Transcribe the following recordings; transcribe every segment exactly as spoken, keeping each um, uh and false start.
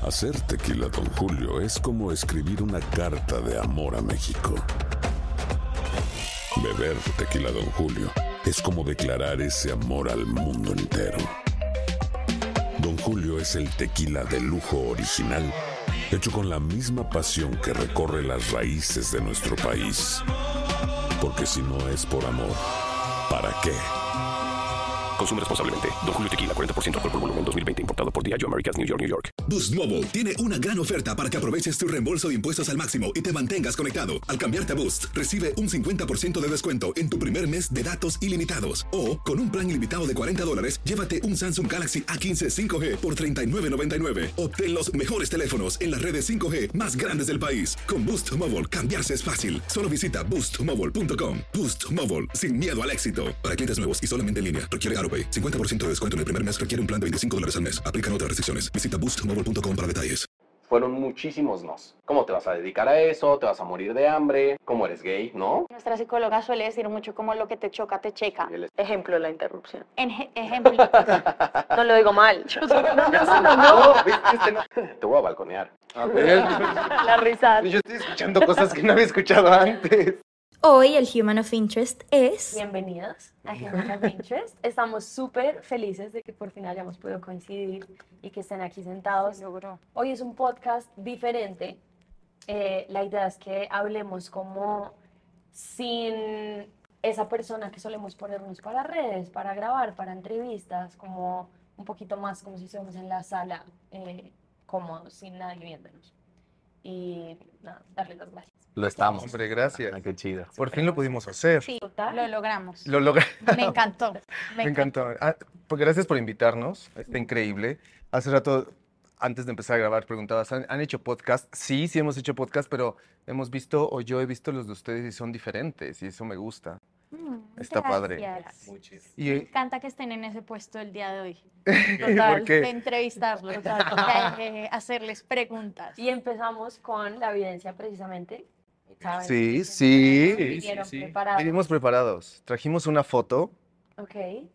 Hacer tequila Don Julio es como escribir una carta de amor a México. Beber tequila Don Julio es como declarar ese amor al mundo entero. Don Julio es el tequila de lujo original, hecho con la misma pasión que recorre las raíces de nuestro país. Porque si no es por amor, ¿para qué? Consume responsablemente. Don Julio Tequila, cuarenta por ciento alcohol por volumen, dos mil veinte. Importado por Diageo Americas, New York, New York. Boost Mobile tiene una gran oferta para que aproveches tu reembolso de impuestos al máximo y te mantengas conectado. Al cambiarte a Boost, recibe un cincuenta por ciento de descuento en tu primer mes de datos ilimitados. O, con un plan ilimitado de cuarenta dólares, llévate un Samsung Galaxy A quince cinco G por treinta y nueve noventa y nueve. Obtén los mejores teléfonos en las redes cinco G más grandes del país. Con Boost Mobile, cambiarse es fácil. Solo visita boost mobile punto com. Boost Mobile, sin miedo al éxito. Para clientes nuevos y solamente en línea, requiere AutoPay. cincuenta por ciento de descuento en el primer mes, requiere un plan de veinticinco dólares al mes. Aplican otras restricciones. Visita boost mobile punto com para detalles. Fueron muchísimos nos. ¿Cómo te vas a dedicar a eso? ¿Te vas a morir de hambre? ¿Cómo eres gay? ¿No? Nuestra psicóloga suele decir mucho como lo que te choca, te checa. El- Ejemplo, la interrupción. En ejemplo, No lo digo mal. Yo soy- no, no, no, no, No, no. ¿viste? No. Te voy a balconear. A ver, La risa. yo estoy escuchando cosas que no había escuchado antes. Hoy el Human of Interest es... Bienvenidos a Human of Interest. Estamos súper felices de que por fin hayamos podido coincidir y que estén aquí sentados. logró. Hoy es un podcast diferente. Eh, la idea es que hablemos como sin esa persona que solemos ponernos para redes, para grabar, para entrevistas, como un poquito más como si estuviéramos en la sala, eh, cómodos, sin nadie viéndonos. Y nada, darles las gracias. Lo estamos. Hombre, gracias. Ah, qué chido. Por fin lo pudimos hacer. Sí, Total. lo logramos. Lo logré. Me encantó. Me encantó. Ah, pues gracias por invitarnos. Está increíble. Hace rato, antes de empezar a grabar, preguntabas, ¿han, han hecho podcast? Sí, sí hemos hecho podcast, pero hemos visto, o yo he visto los de ustedes y son diferentes, y eso me gusta. Mm, Está padre. gracias. Muchísimo. Y, Me encanta que estén en ese puesto el día de hoy. ¿por De qué? entrevistarlos, de eh, hacerles preguntas. Y empezamos con la evidencia precisamente. ¿saben? Sí, sí. Vinieron Sí, sí, sí. preparados. Venimos preparados. Trajimos una foto. Ok.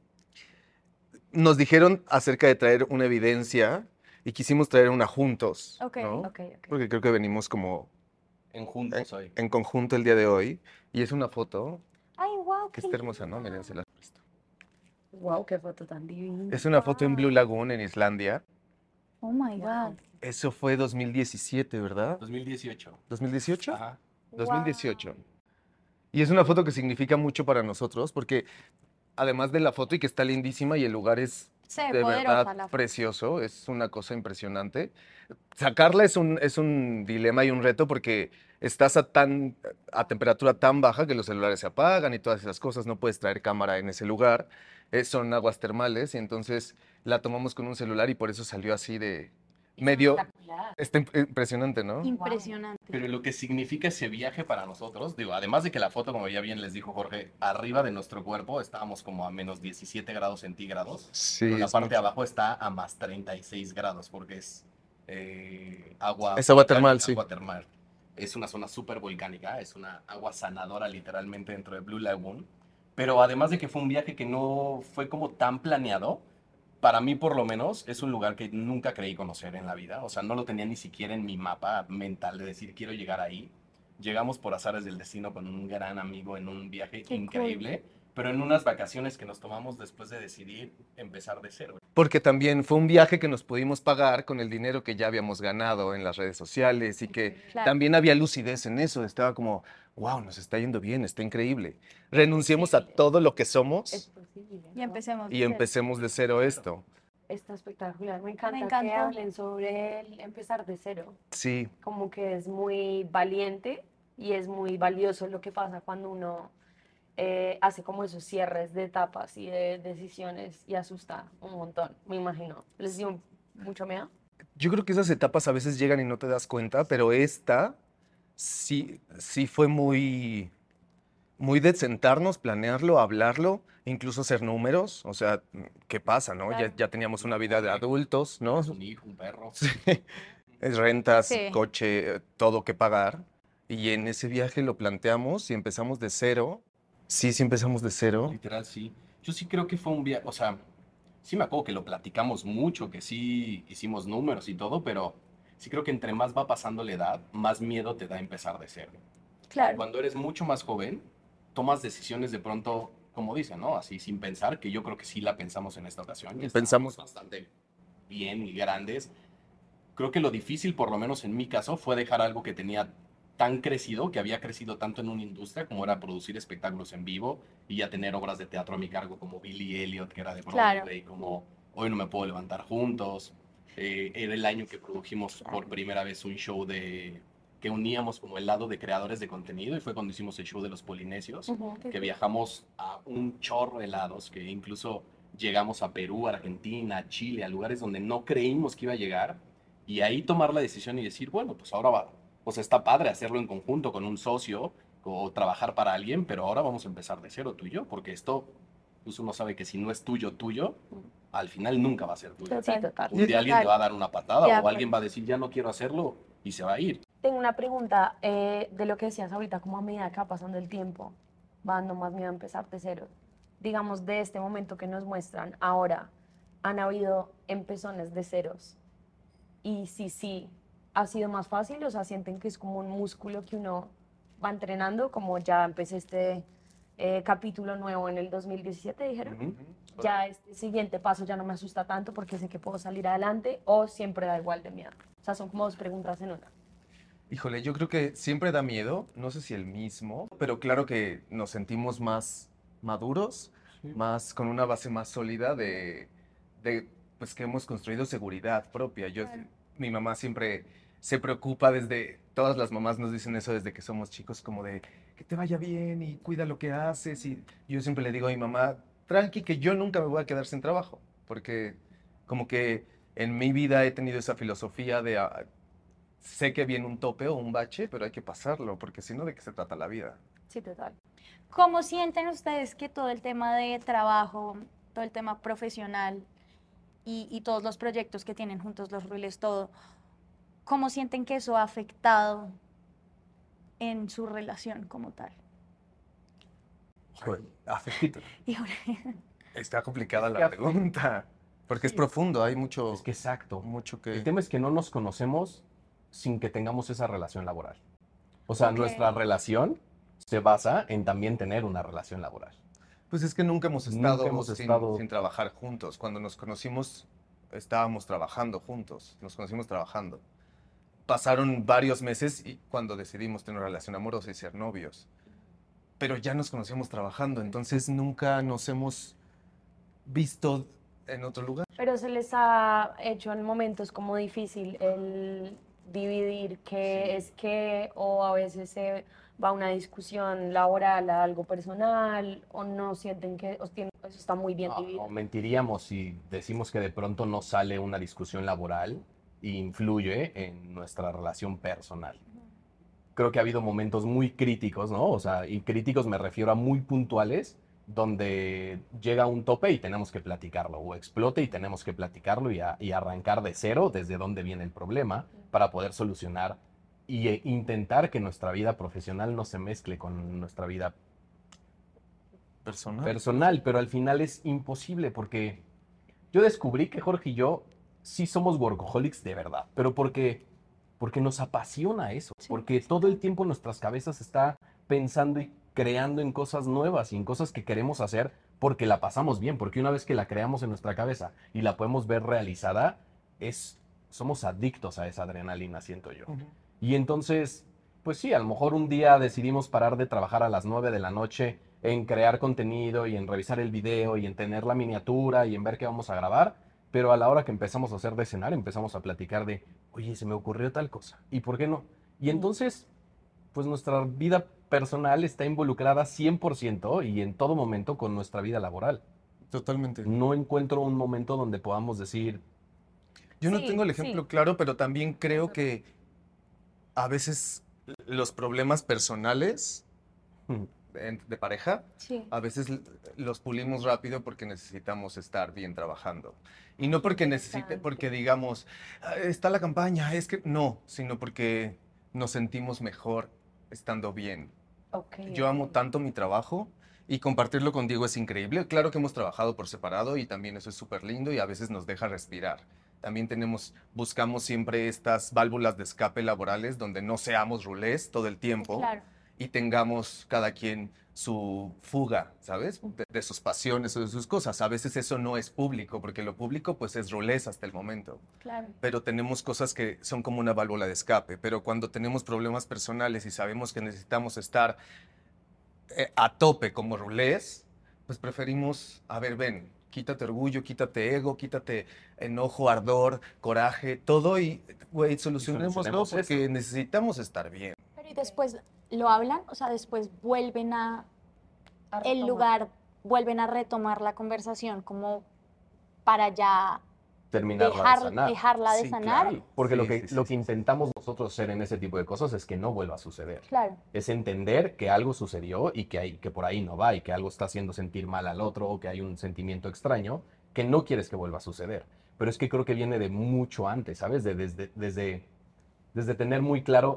Nos dijeron acerca de traer una evidencia y quisimos traer una juntos. Ok, ¿no? Ok, ok. Porque creo que venimos como En juntos hoy. en conjunto el día de hoy. Y es una foto Ay, wow. que está hermosa, ¿no? Miren, se las presto. Wow, qué foto tan divina. Es una foto en Blue Lagoon, en Islandia. Oh my God. Eso fue dos mil diecisiete, ¿verdad? dos mil dieciocho. ¿dos mil dieciocho? Ajá. dos mil dieciocho. Y es una foto que significa mucho para nosotros porque además de la foto y que está lindísima y el lugar es Se de ve poderosa verdad la foto. precioso, es una cosa impresionante. Sacarla es un, es un dilema y un reto porque estás a, tan, a temperatura tan baja que los celulares se apagan y todas esas cosas, no puedes traer cámara en ese lugar, eh, son aguas termales y entonces la tomamos con un celular y por eso salió así de medio... Espectacular. Está imp- impresionante, ¿no? Impresionante. Pero lo que significa ese viaje para nosotros, digo, además de que la foto, como ya bien les dijo Jorge, arriba de nuestro cuerpo estábamos como a menos diecisiete grados centígrados. Sí, Pero la es parte de mucho. abajo está a más treinta y seis grados porque es eh, agua... Es agua termal, sí. Agua termal. Es una zona súper volcánica, es una agua sanadora literalmente dentro de Blue Lagoon. Pero además de que fue un viaje que no fue como tan planeado, para mí por lo menos es un lugar que nunca creí conocer en la vida. O sea, no lo tenía ni siquiera en mi mapa mental de decir quiero llegar ahí. Llegamos por azares del destino con un gran amigo en un viaje Qué increíble, pero en unas vacaciones que nos tomamos después de decidir empezar de cero. Porque también fue un viaje que nos pudimos pagar con el dinero que ya habíamos ganado en las redes sociales y que Claro. también había lucidez en eso. Estaba como, wow, nos está yendo bien, está increíble. Renunciemos a todo lo que Es somos posible. Y ¿no? empecemos. y de cero. empecemos de cero esto. Está espectacular. Me encanta que encantó. hablen sobre el empezar de cero. Sí, Como que es muy valiente y es muy valioso lo que pasa cuando uno eh, hace como esos cierres de etapas y de decisiones y asusta un montón, me imagino. ¿Les dio mucho miedo? yo creo que esas etapas a veces llegan y no te das cuenta, pero esta sí, sí fue muy, muy de sentarnos, planearlo, hablarlo, incluso hacer números. O sea, ¿qué pasa, no? Ya, Claro. ya teníamos una vida de adultos, ¿no? Un hijo, un perro. Sí. Es rentas, Sí. coche, eh, todo que pagar. Y en ese viaje lo planteamos y empezamos de cero. Sí, sí empezamos de cero. Literal, sí. Yo sí creo que fue un viaje, o sea, sí me acuerdo que lo platicamos mucho, que sí hicimos números y todo, pero sí creo que entre más va pasando la edad, más miedo te da empezar de cero. Claro. Cuando eres mucho más joven, tomas decisiones de pronto, como dicen, ¿no? Así sin pensar, que yo creo que sí la pensamos en esta ocasión. Y Pensamos. bastante bien y grandes. Creo que lo difícil, por lo menos en mi caso, fue dejar algo que tenía tan crecido, que había crecido tanto en una industria como era producir espectáculos en vivo y ya tener obras de teatro a mi cargo como Billy Elliot, que era de Broadway, Claro. como Hoy no me puedo levantar juntos. Eh, era el año que produjimos por primera vez un show de que uníamos como el lado de creadores de contenido y fue cuando hicimos el show de los polinesios, Ujú. que viajamos a un chorro de lados, que incluso llegamos a Perú, a Argentina, a Chile, a lugares donde no creímos que iba a llegar, y ahí tomar la decisión y decir, bueno, pues ahora va, pues está padre hacerlo en conjunto con un socio o trabajar para alguien, pero ahora vamos a empezar de cero tú y yo, porque esto, pues uno sabe que si no es tuyo, tuyo, al final nunca va a ser tuyo. Sí, total. Un día alguien te va a dar una patada Ya, o pues. alguien va a decir, ya no quiero hacerlo, y se va a ir. Tengo una pregunta eh, de lo que decías ahorita, como a medida que va pasando el tiempo, va dando más miedo a empezar de cero. Digamos, de este momento que nos muestran ahora, ¿han habido empezones de ceros? Y si sí, ¿ha sido más fácil? O sea, ¿sienten que es como un músculo que uno va entrenando? Como ya empecé este eh, capítulo nuevo en el dos mil diecisiete, dijeron. Ujú. Ya este siguiente paso ya no me asusta tanto porque sé que puedo salir adelante, o siempre da igual de miedo. O sea, son como dos preguntas en una. Híjole, yo creo que siempre da miedo, no sé si el mismo, pero claro que nos sentimos más maduros, más con una base más sólida de, de, pues que hemos construido seguridad propia. Yo, Claro. mi mamá siempre se preocupa desde, todas las mamás nos dicen eso desde que somos chicos, como de que te vaya bien y cuida lo que haces. Y yo siempre le digo a mi mamá, tranqui, que yo nunca me voy a quedar sin trabajo, porque como que en mi vida he tenido esa filosofía de... ah, sé que viene un tope o un bache, pero hay que pasarlo, porque si no, ¿de qué se trata la vida? Sí, total. ¿Cómo sienten ustedes que todo el tema de trabajo, todo el tema profesional y, y todos los proyectos que tienen juntos los Ruiles, todo, cómo sienten que eso ha afectado en su relación como tal? Joder, afectito. Híjole. Está complicada Es que la afecta. pregunta, porque es profundo, hay mucho, Es que exacto. mucho que... El tema es que no nos conocemos sin que tengamos esa relación laboral. O sea, Ok. nuestra relación se basa en también tener una relación laboral. Pues es que nunca hemos Nunca estado, hemos sin, estado- sin trabajar juntos. Cuando nos conocimos, estábamos trabajando juntos, nos conocimos trabajando. Pasaron varios meses y cuando decidimos tener una relación amorosa y ser novios. Pero ya nos conocíamos trabajando, entonces nunca nos hemos visto en otro lugar. Pero se les ha hecho en momentos como difícil el dividir qué es qué, o a veces se va a una discusión laboral a algo personal, o no sienten que os tienen- eso está muy bien No, dividido. no, mentiríamos si decimos que de pronto no sale una discusión laboral e influye en nuestra relación personal. Creo que ha habido momentos muy críticos, ¿no? O sea, y críticos me refiero a muy puntuales, donde llega un tope y tenemos que platicarlo, o explote y tenemos que platicarlo y, a- y arrancar de cero desde dónde viene el problema para poder solucionar y e intentar que nuestra vida profesional no se mezcle con nuestra vida Personal. personal, pero al final es imposible porque yo descubrí que Jorge y yo sí somos workaholics de verdad, pero porque, porque nos apasiona eso, porque todo el tiempo nuestras cabezas está pensando y creando en cosas nuevas y en cosas que queremos hacer porque la pasamos bien, porque una vez que la creamos en nuestra cabeza y la podemos ver realizada, es, somos adictos a esa adrenalina, siento yo. Ujú. Y entonces, pues sí, a lo mejor un día decidimos parar de trabajar a las nueve de la noche en crear contenido y en revisar el video y en tener la miniatura y en ver qué vamos a grabar, pero a la hora que empezamos a hacer de cenar empezamos a platicar de, oye, se me ocurrió tal cosa, ¿y por qué no? Y entonces, pues nuestra vida personal está involucrada cien por ciento y en todo momento con nuestra vida laboral. Totalmente. No encuentro un momento donde podamos decir, Yo no Sí, tengo el sí. ejemplo claro, pero también creo que a veces los problemas personales "Hmm, en- de pareja, Sí. a veces l- los pulimos rápido porque necesitamos estar bien trabajando. Y no porque necesite, Interesante. porque digamos, "Ah, está la campaña, es que no, sino porque nos sentimos mejor estando bien. Ok, Yo amo ok. tanto mi trabajo y compartirlo con Diego es increíble. Claro que hemos trabajado por separado y también eso es súper lindo y a veces nos deja respirar. También tenemos, buscamos siempre estas válvulas de escape laborales donde no seamos rulés todo el tiempo Claro. y tengamos cada quien su fuga, ¿sabes? De, de sus pasiones o de sus cosas. A veces eso no es público, porque lo público pues es rulés hasta el momento. Claro. Pero tenemos cosas que son como una válvula de escape. Pero cuando tenemos problemas personales y sabemos que necesitamos estar eh, a tope como rulés, pues preferimos, a ver, ven, quítate orgullo, quítate ego, quítate enojo, ardor, coraje, todo y, güey, solucionémoslo solucionemos porque esto. necesitamos estar bien. Pero y después lo hablan, o sea, después vuelven a A el retomar. lugar, vuelven a retomar la conversación como para ya Terminarla de dejar, sanar. dejarla de Sí, sanar. claro. Porque lo Sí, que, sí, sí, lo sí, que intentamos nosotros hacer en ese tipo de cosas es que no vuelva a suceder. Claro. Es entender que algo sucedió y que, hay, que por ahí no va y que algo está haciendo sentir mal al otro o que hay un sentimiento extraño que no quieres que vuelva a suceder. Pero es que creo que viene de mucho antes, ¿sabes? De, desde, desde, desde tener muy claro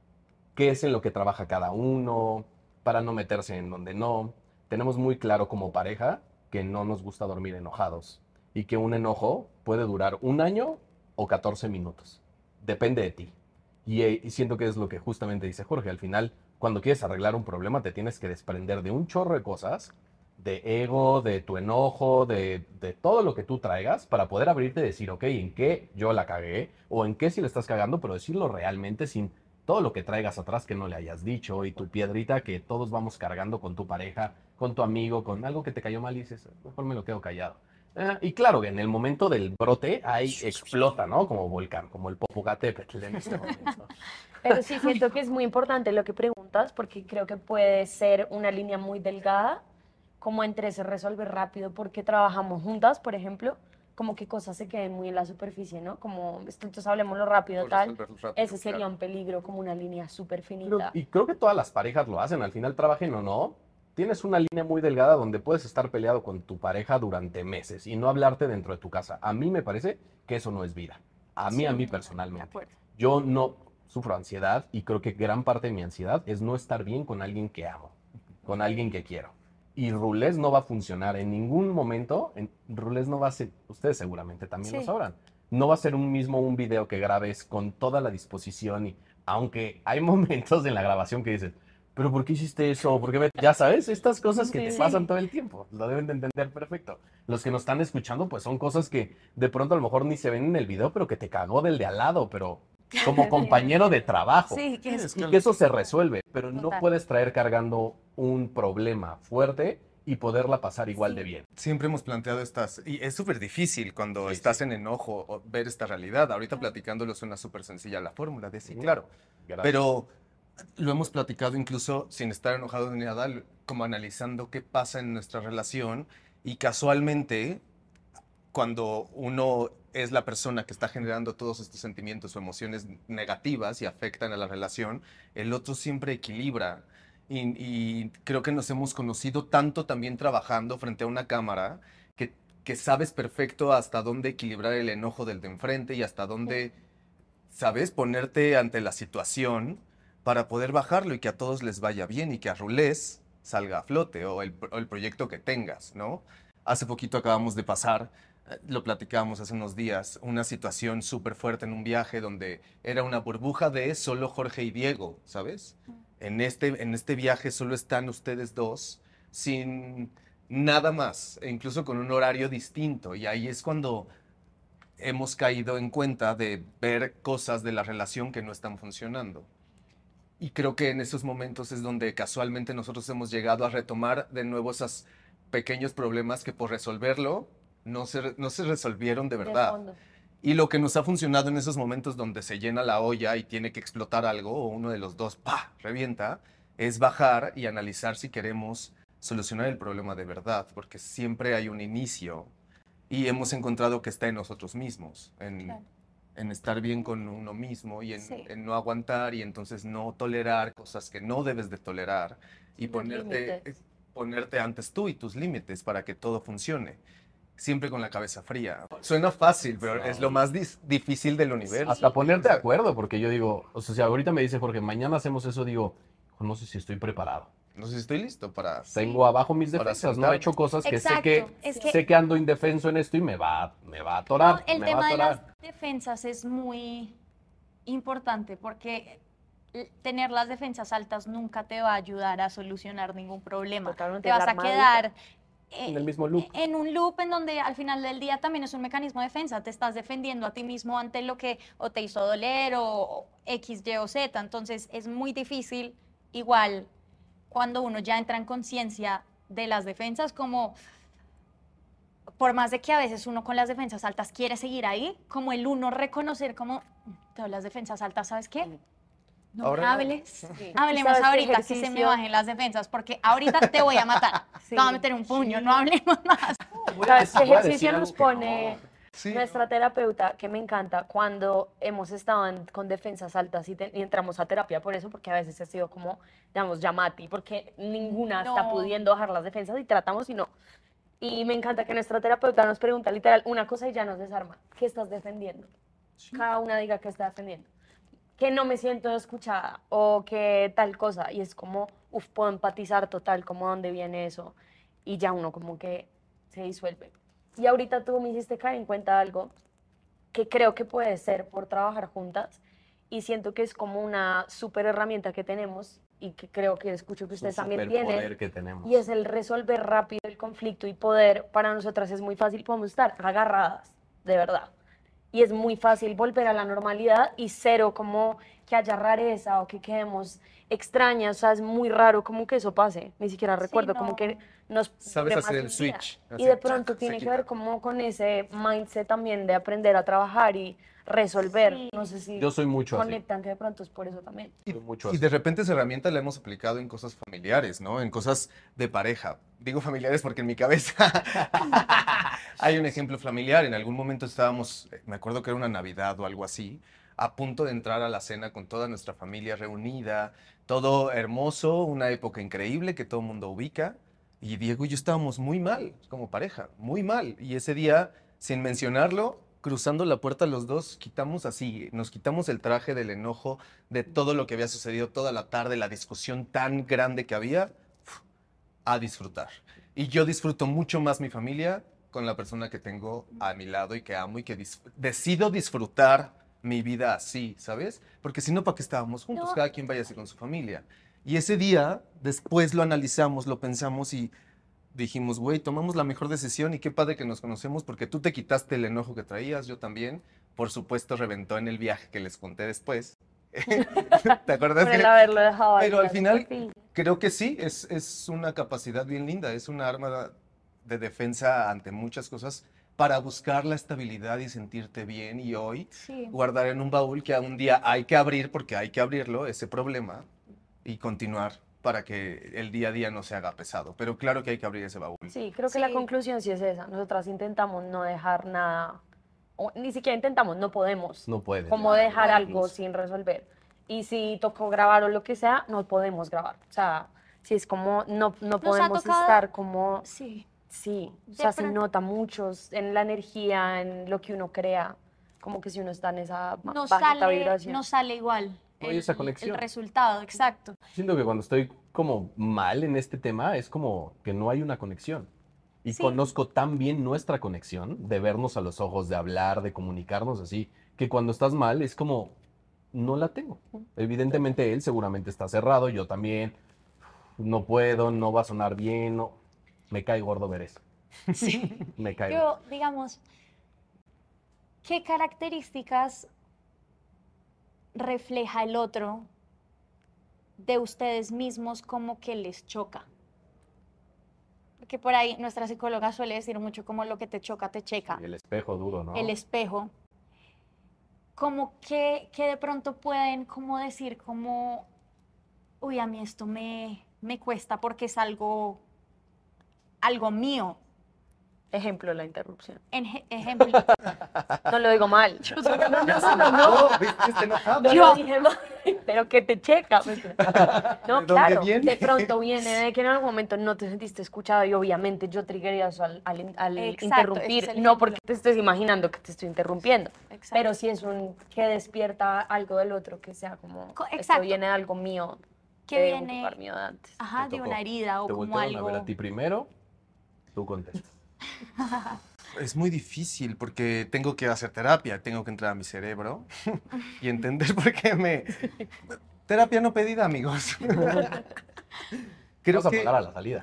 qué es en lo que trabaja cada uno, para no meterse en donde no. Tenemos muy claro como pareja que no nos gusta dormir enojados y que un enojo puede durar un año o catorce minutos. Depende de ti. Y, eh, y siento que es lo que justamente dice Jorge. Al final, cuando quieres arreglar un problema, te tienes que desprender de un chorro de cosas, de ego, de tu enojo, de, de todo lo que tú traigas, para poder abrirte y decir, ok, ¿en qué yo la cagué? O en qué sí le estás cagando, pero decirlo realmente sin todo lo que traigas atrás que no le hayas dicho y tu piedrita que todos vamos cargando con tu pareja, con tu amigo, con algo que te cayó mal y dices, mejor me lo quedo callado. Eh, y claro, en el momento del brote, ahí explota, ¿no? Como volcán, como el Popocatépetl en este momento. Pero sí siento que es muy importante lo que preguntas, porque creo que puede ser una línea muy delgada, como entre se resolver rápido porque trabajamos juntas, por ejemplo, como que cosas se queden muy en la superficie, ¿no? Como, esto, entonces hablemoslo rápido, Por tal. resolverlo rápido, Ese sería claro. un peligro, como una línea súper Creo- finita. y creo que todas las parejas lo hacen, al final trabajen o no, tienes una línea muy delgada donde puedes estar peleado con tu pareja durante meses y no hablarte dentro de tu casa. A mí me parece que eso no es vida. A mí, a mí De personalmente. acuerdo. Yo no sufro ansiedad y creo que gran parte de mi ansiedad es no estar bien con alguien que amo, con alguien que quiero. Y Rulés no va a funcionar en ningún momento. En, Rulés no va a ser, ustedes seguramente también lo Sí. sabrán, no va a ser un mismo un video que grabes con toda la disposición y aunque hay momentos en la grabación que dices, pero ¿por qué hiciste eso? ¿Por qué me-?" Ya sabes, estas cosas que te Sí. pasan todo el tiempo, lo deben de entender perfecto. Los que nos están escuchando, pues son cosas que de pronto a lo mejor ni se ven en el video, pero que te cagó del de al lado, pero como compañero de trabajo. Sí, que es- Y que eso se resuelve, pero no Total. puedes traer cargando un problema fuerte y poderla pasar igual de bien. Siempre hemos planteado estas, y es súper difícil cuando Sí, estás sí. en enojo o ver esta realidad. Ahorita platicándolo suena súper sencilla la fórmula de sí, Ujú. claro. Gracias. Pero lo hemos platicado incluso sin estar enojado ni nada, como analizando qué pasa en nuestra relación y casualmente cuando uno es la persona que está generando todos estos sentimientos o emociones negativas y afectan a la relación, el otro siempre equilibra. Y, y creo que nos hemos conocido tanto también trabajando frente a una cámara que, que sabes perfecto hasta dónde equilibrar el enojo del de enfrente y hasta dónde, sabes, ponerte ante la situación para poder bajarlo y que a todos les vaya bien y que a Rulés salga a flote o el, o el proyecto que tengas, ¿no? Hace poquito acabamos de pasar, eh, lo platicábamos hace unos días, una situación súper fuerte en un viaje donde era una burbuja de solo Jorge y Diego, ¿sabes? En este, en este viaje solo están ustedes dos sin nada más, e incluso con un horario distinto. Y ahí es cuando hemos caído en cuenta de ver cosas de la relación que no están funcionando. Y creo que en esos momentos es donde casualmente nosotros hemos llegado a retomar de nuevo esos pequeños problemas que por resolverlo no se, no se resolvieron de De verdad. fondo. Y lo que nos ha funcionado en esos momentos donde se llena la olla y tiene que explotar algo, o uno de los dos, ¡pah!, revienta, es bajar y analizar si queremos solucionar el problema de verdad, porque siempre hay un inicio y hemos encontrado que está en nosotros mismos, en, Claro. en estar bien con uno mismo y en, Sí. en no aguantar y entonces no tolerar cosas que no debes de tolerar y Los ponerte, límites. ponerte antes tú y tus límites para que todo funcione. Siempre con la cabeza fría. Suena fácil, pero es lo más dis- difícil del universo. Hasta ponerte de acuerdo, porque yo digo, o sea, si ahorita me dice Jorge, mañana hacemos eso, digo, no sé si estoy preparado. no sé si estoy listo para... Tengo abajo mis Para defensas, ¿no? He hecho cosas que sé Exacto, que, es que- sé que ando indefenso en esto y me va, me va a atorar. No, el me tema va a de atorar. las defensas es muy importante porque l- tener las defensas altas nunca te va a ayudar a solucionar ningún problema. Totalmente Te vas a alarmadita. quedar eh, En el mismo loop. en un loop en donde al final del día también es un mecanismo de defensa. Te estás defendiendo a ti mismo ante lo que o te hizo doler o X, Y o Z. Entonces es muy difícil, igual, cuando uno ya entra en conciencia de las defensas, como por más de que a veces uno con las defensas altas quiere seguir ahí, como el uno reconocer como, tengo las defensas altas, ¿sabes qué? No me Ahora- hables, Sí. hablemos ¿Sabes qué ahorita que se me ejercicio? bajen las defensas, porque ahorita te voy a matar, Sí. te voy a meter un puño, no hablemos más. Voy a ¿Sabes qué decir- voy a ejercicio decir nos algo que pone no. Sí, nuestra terapeuta, que me encanta, cuando hemos estado en- con defensas altas y, te- y entramos a terapia por eso, porque a veces ha sido como, digamos, llamati, porque ninguna está No. pudiendo bajar las defensas y tratamos y no. Y me encanta que nuestra terapeuta nos pregunta literal una cosa y ya nos desarma. ¿Qué estás defendiendo? Cada una diga qué está defendiendo. Que no me siento escuchada o que tal cosa. Y es como, uff, puedo empatizar total, como dónde viene eso. Y ya uno como que se disuelve. Y ahorita tú me hiciste caer en cuenta algo que creo que puede ser por trabajar juntas y siento que es como una súper herramienta que tenemos y que creo que escucho que Es un ustedes también superpoder tienen. que tenemos. Y es el resolver rápido el conflicto y poder, para nosotras es muy fácil, podemos estar agarradas, de verdad. Y es muy fácil volver a la normalidad y cero como que haya rareza o que quedemos extrañas, o sea, es muy raro como que eso pase, ni siquiera recuerdo, como no. que nos... Sabes dure más hacer un el día. switch, Y así, de chac, pronto se tiene que quita. ver como con ese mindset también de aprender a trabajar y resolver, Sí. no sé si Yo soy mucho así. conectan, que de pronto es por eso también. Y, Soy mucho y así. de repente esa herramienta la hemos aplicado en cosas familiares, ¿no? En cosas de pareja. Digo familiares porque en mi cabeza hay un ejemplo familiar. En algún momento estábamos, eh, me acuerdo que era una Navidad o algo así, a punto de entrar a la cena con toda nuestra familia reunida, todo hermoso, una época increíble que todo el mundo ubica. Y Diego y yo estábamos muy mal como pareja, muy mal. Y ese día, sin mencionarlo, cruzando la puerta los dos, quitamos así, nos quitamos el traje del enojo, de todo lo que había sucedido toda la tarde, la discusión tan grande que había, uf, a disfrutar. Y yo disfruto mucho más mi familia con la persona que tengo a mi lado y que amo y que dis- decido disfrutar mi vida así, ¿sabes? Porque si no, ¿para qué estábamos juntos? No. Cada quien vaya así con su familia. Y ese día, después lo analizamos, lo pensamos y dijimos, güey, tomamos la mejor decisión y qué padre que nos conocemos porque tú te quitaste el enojo que traías, yo también. Por supuesto, reventó en el viaje que les conté después. ¿Te acuerdas? Por el que- haberlo dejado ahí Pero al así final, perfil. creo que sí, es, es una capacidad bien linda, es una arma de defensa ante muchas cosas para buscar la estabilidad y sentirte bien y hoy Sí. guardar en un baúl que un día hay que abrir porque hay que abrirlo, ese problema, y continuar para que el día a día no se haga pesado. Pero claro que hay que abrir ese baúl. Sí, creo que la Sí. conclusión sí es esa. Nosotras intentamos no dejar nada, o ni siquiera intentamos, no podemos. No puedes. Como dejar No, algo incluso. sin resolver. Y si tocó grabar o lo que sea, no podemos grabar. O sea, si es como, no, no ha podemos tocado- estar como, Sí. sí, o De sea, se pronto- nota mucho en la energía, en lo que uno crea, como que si uno está en esa ba- No bajita sale, vibración. no sale igual No hay el, esa el conexión. resultado, exacto. Siento que cuando estoy como mal en este tema es como que no hay una conexión. Y Sí. conozco tan bien nuestra conexión de vernos a los ojos, de hablar, de comunicarnos así, que cuando estás mal es como, no la tengo. Evidentemente él seguramente está cerrado, yo también, no puedo, no va a sonar bien, no. Me cae gordo ver eso. Sí. Me cae gordo. Yo, digamos, ¿qué características refleja el otro de ustedes mismos como que les choca? Porque por ahí nuestra psicóloga suele decir mucho como lo que te choca, te checa. Y el espejo duro, ¿no? El espejo. Como que, que de pronto pueden como decir como, uy, a mí esto me, me cuesta porque es algo, algo mío. Ejemplo, la interrupción. En je- ejemplo, No lo digo mal. No, no, no, no, no. ¿viste? Está enojado. No lo dije mal, pero que te checa. No, ¿De dónde claro, viene? de pronto viene de que en algún momento no te sentiste escuchado y obviamente yo triggería eso al, al, al Exacto, interrumpir, ese es el no ejemplo. porque te estés imaginando que te estoy interrumpiendo, exacto. pero si es un que despierta algo del otro, que sea como, Co- esto exacto. viene de algo mío. que de un viene, par mío de antes. ajá, Te de tocó. una herida o Te como voltearon a ver algo. a ti primero, tú contestas. Es muy difícil porque tengo que hacer terapia, tengo que entrar a mi cerebro y entender por qué me... Terapia no pedida, amigos. Creo Vamos a que, pagar a la salida.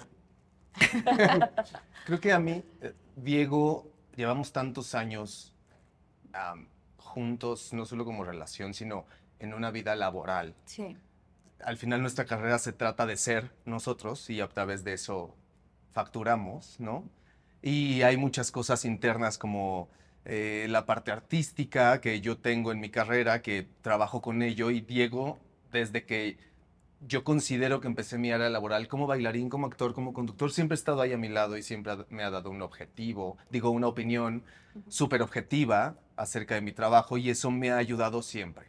creo que a mí, eh, Diego, llevamos tantos años am, juntos, no solo como relación, sino en una vida laboral. Sí. Al final nuestra carrera se trata de ser nosotros y a través de eso facturamos, ¿no? Y hay muchas cosas internas como eh, la parte artística que yo tengo en mi carrera, que trabajo con ello, y Diego, desde que yo considero que empecé mi área laboral como bailarín, como actor, como conductor, siempre ha estado ahí a mi lado y siempre ha- me ha dado un objetivo, digo, una opinión súper objetiva acerca de mi trabajo y eso me ha ayudado siempre.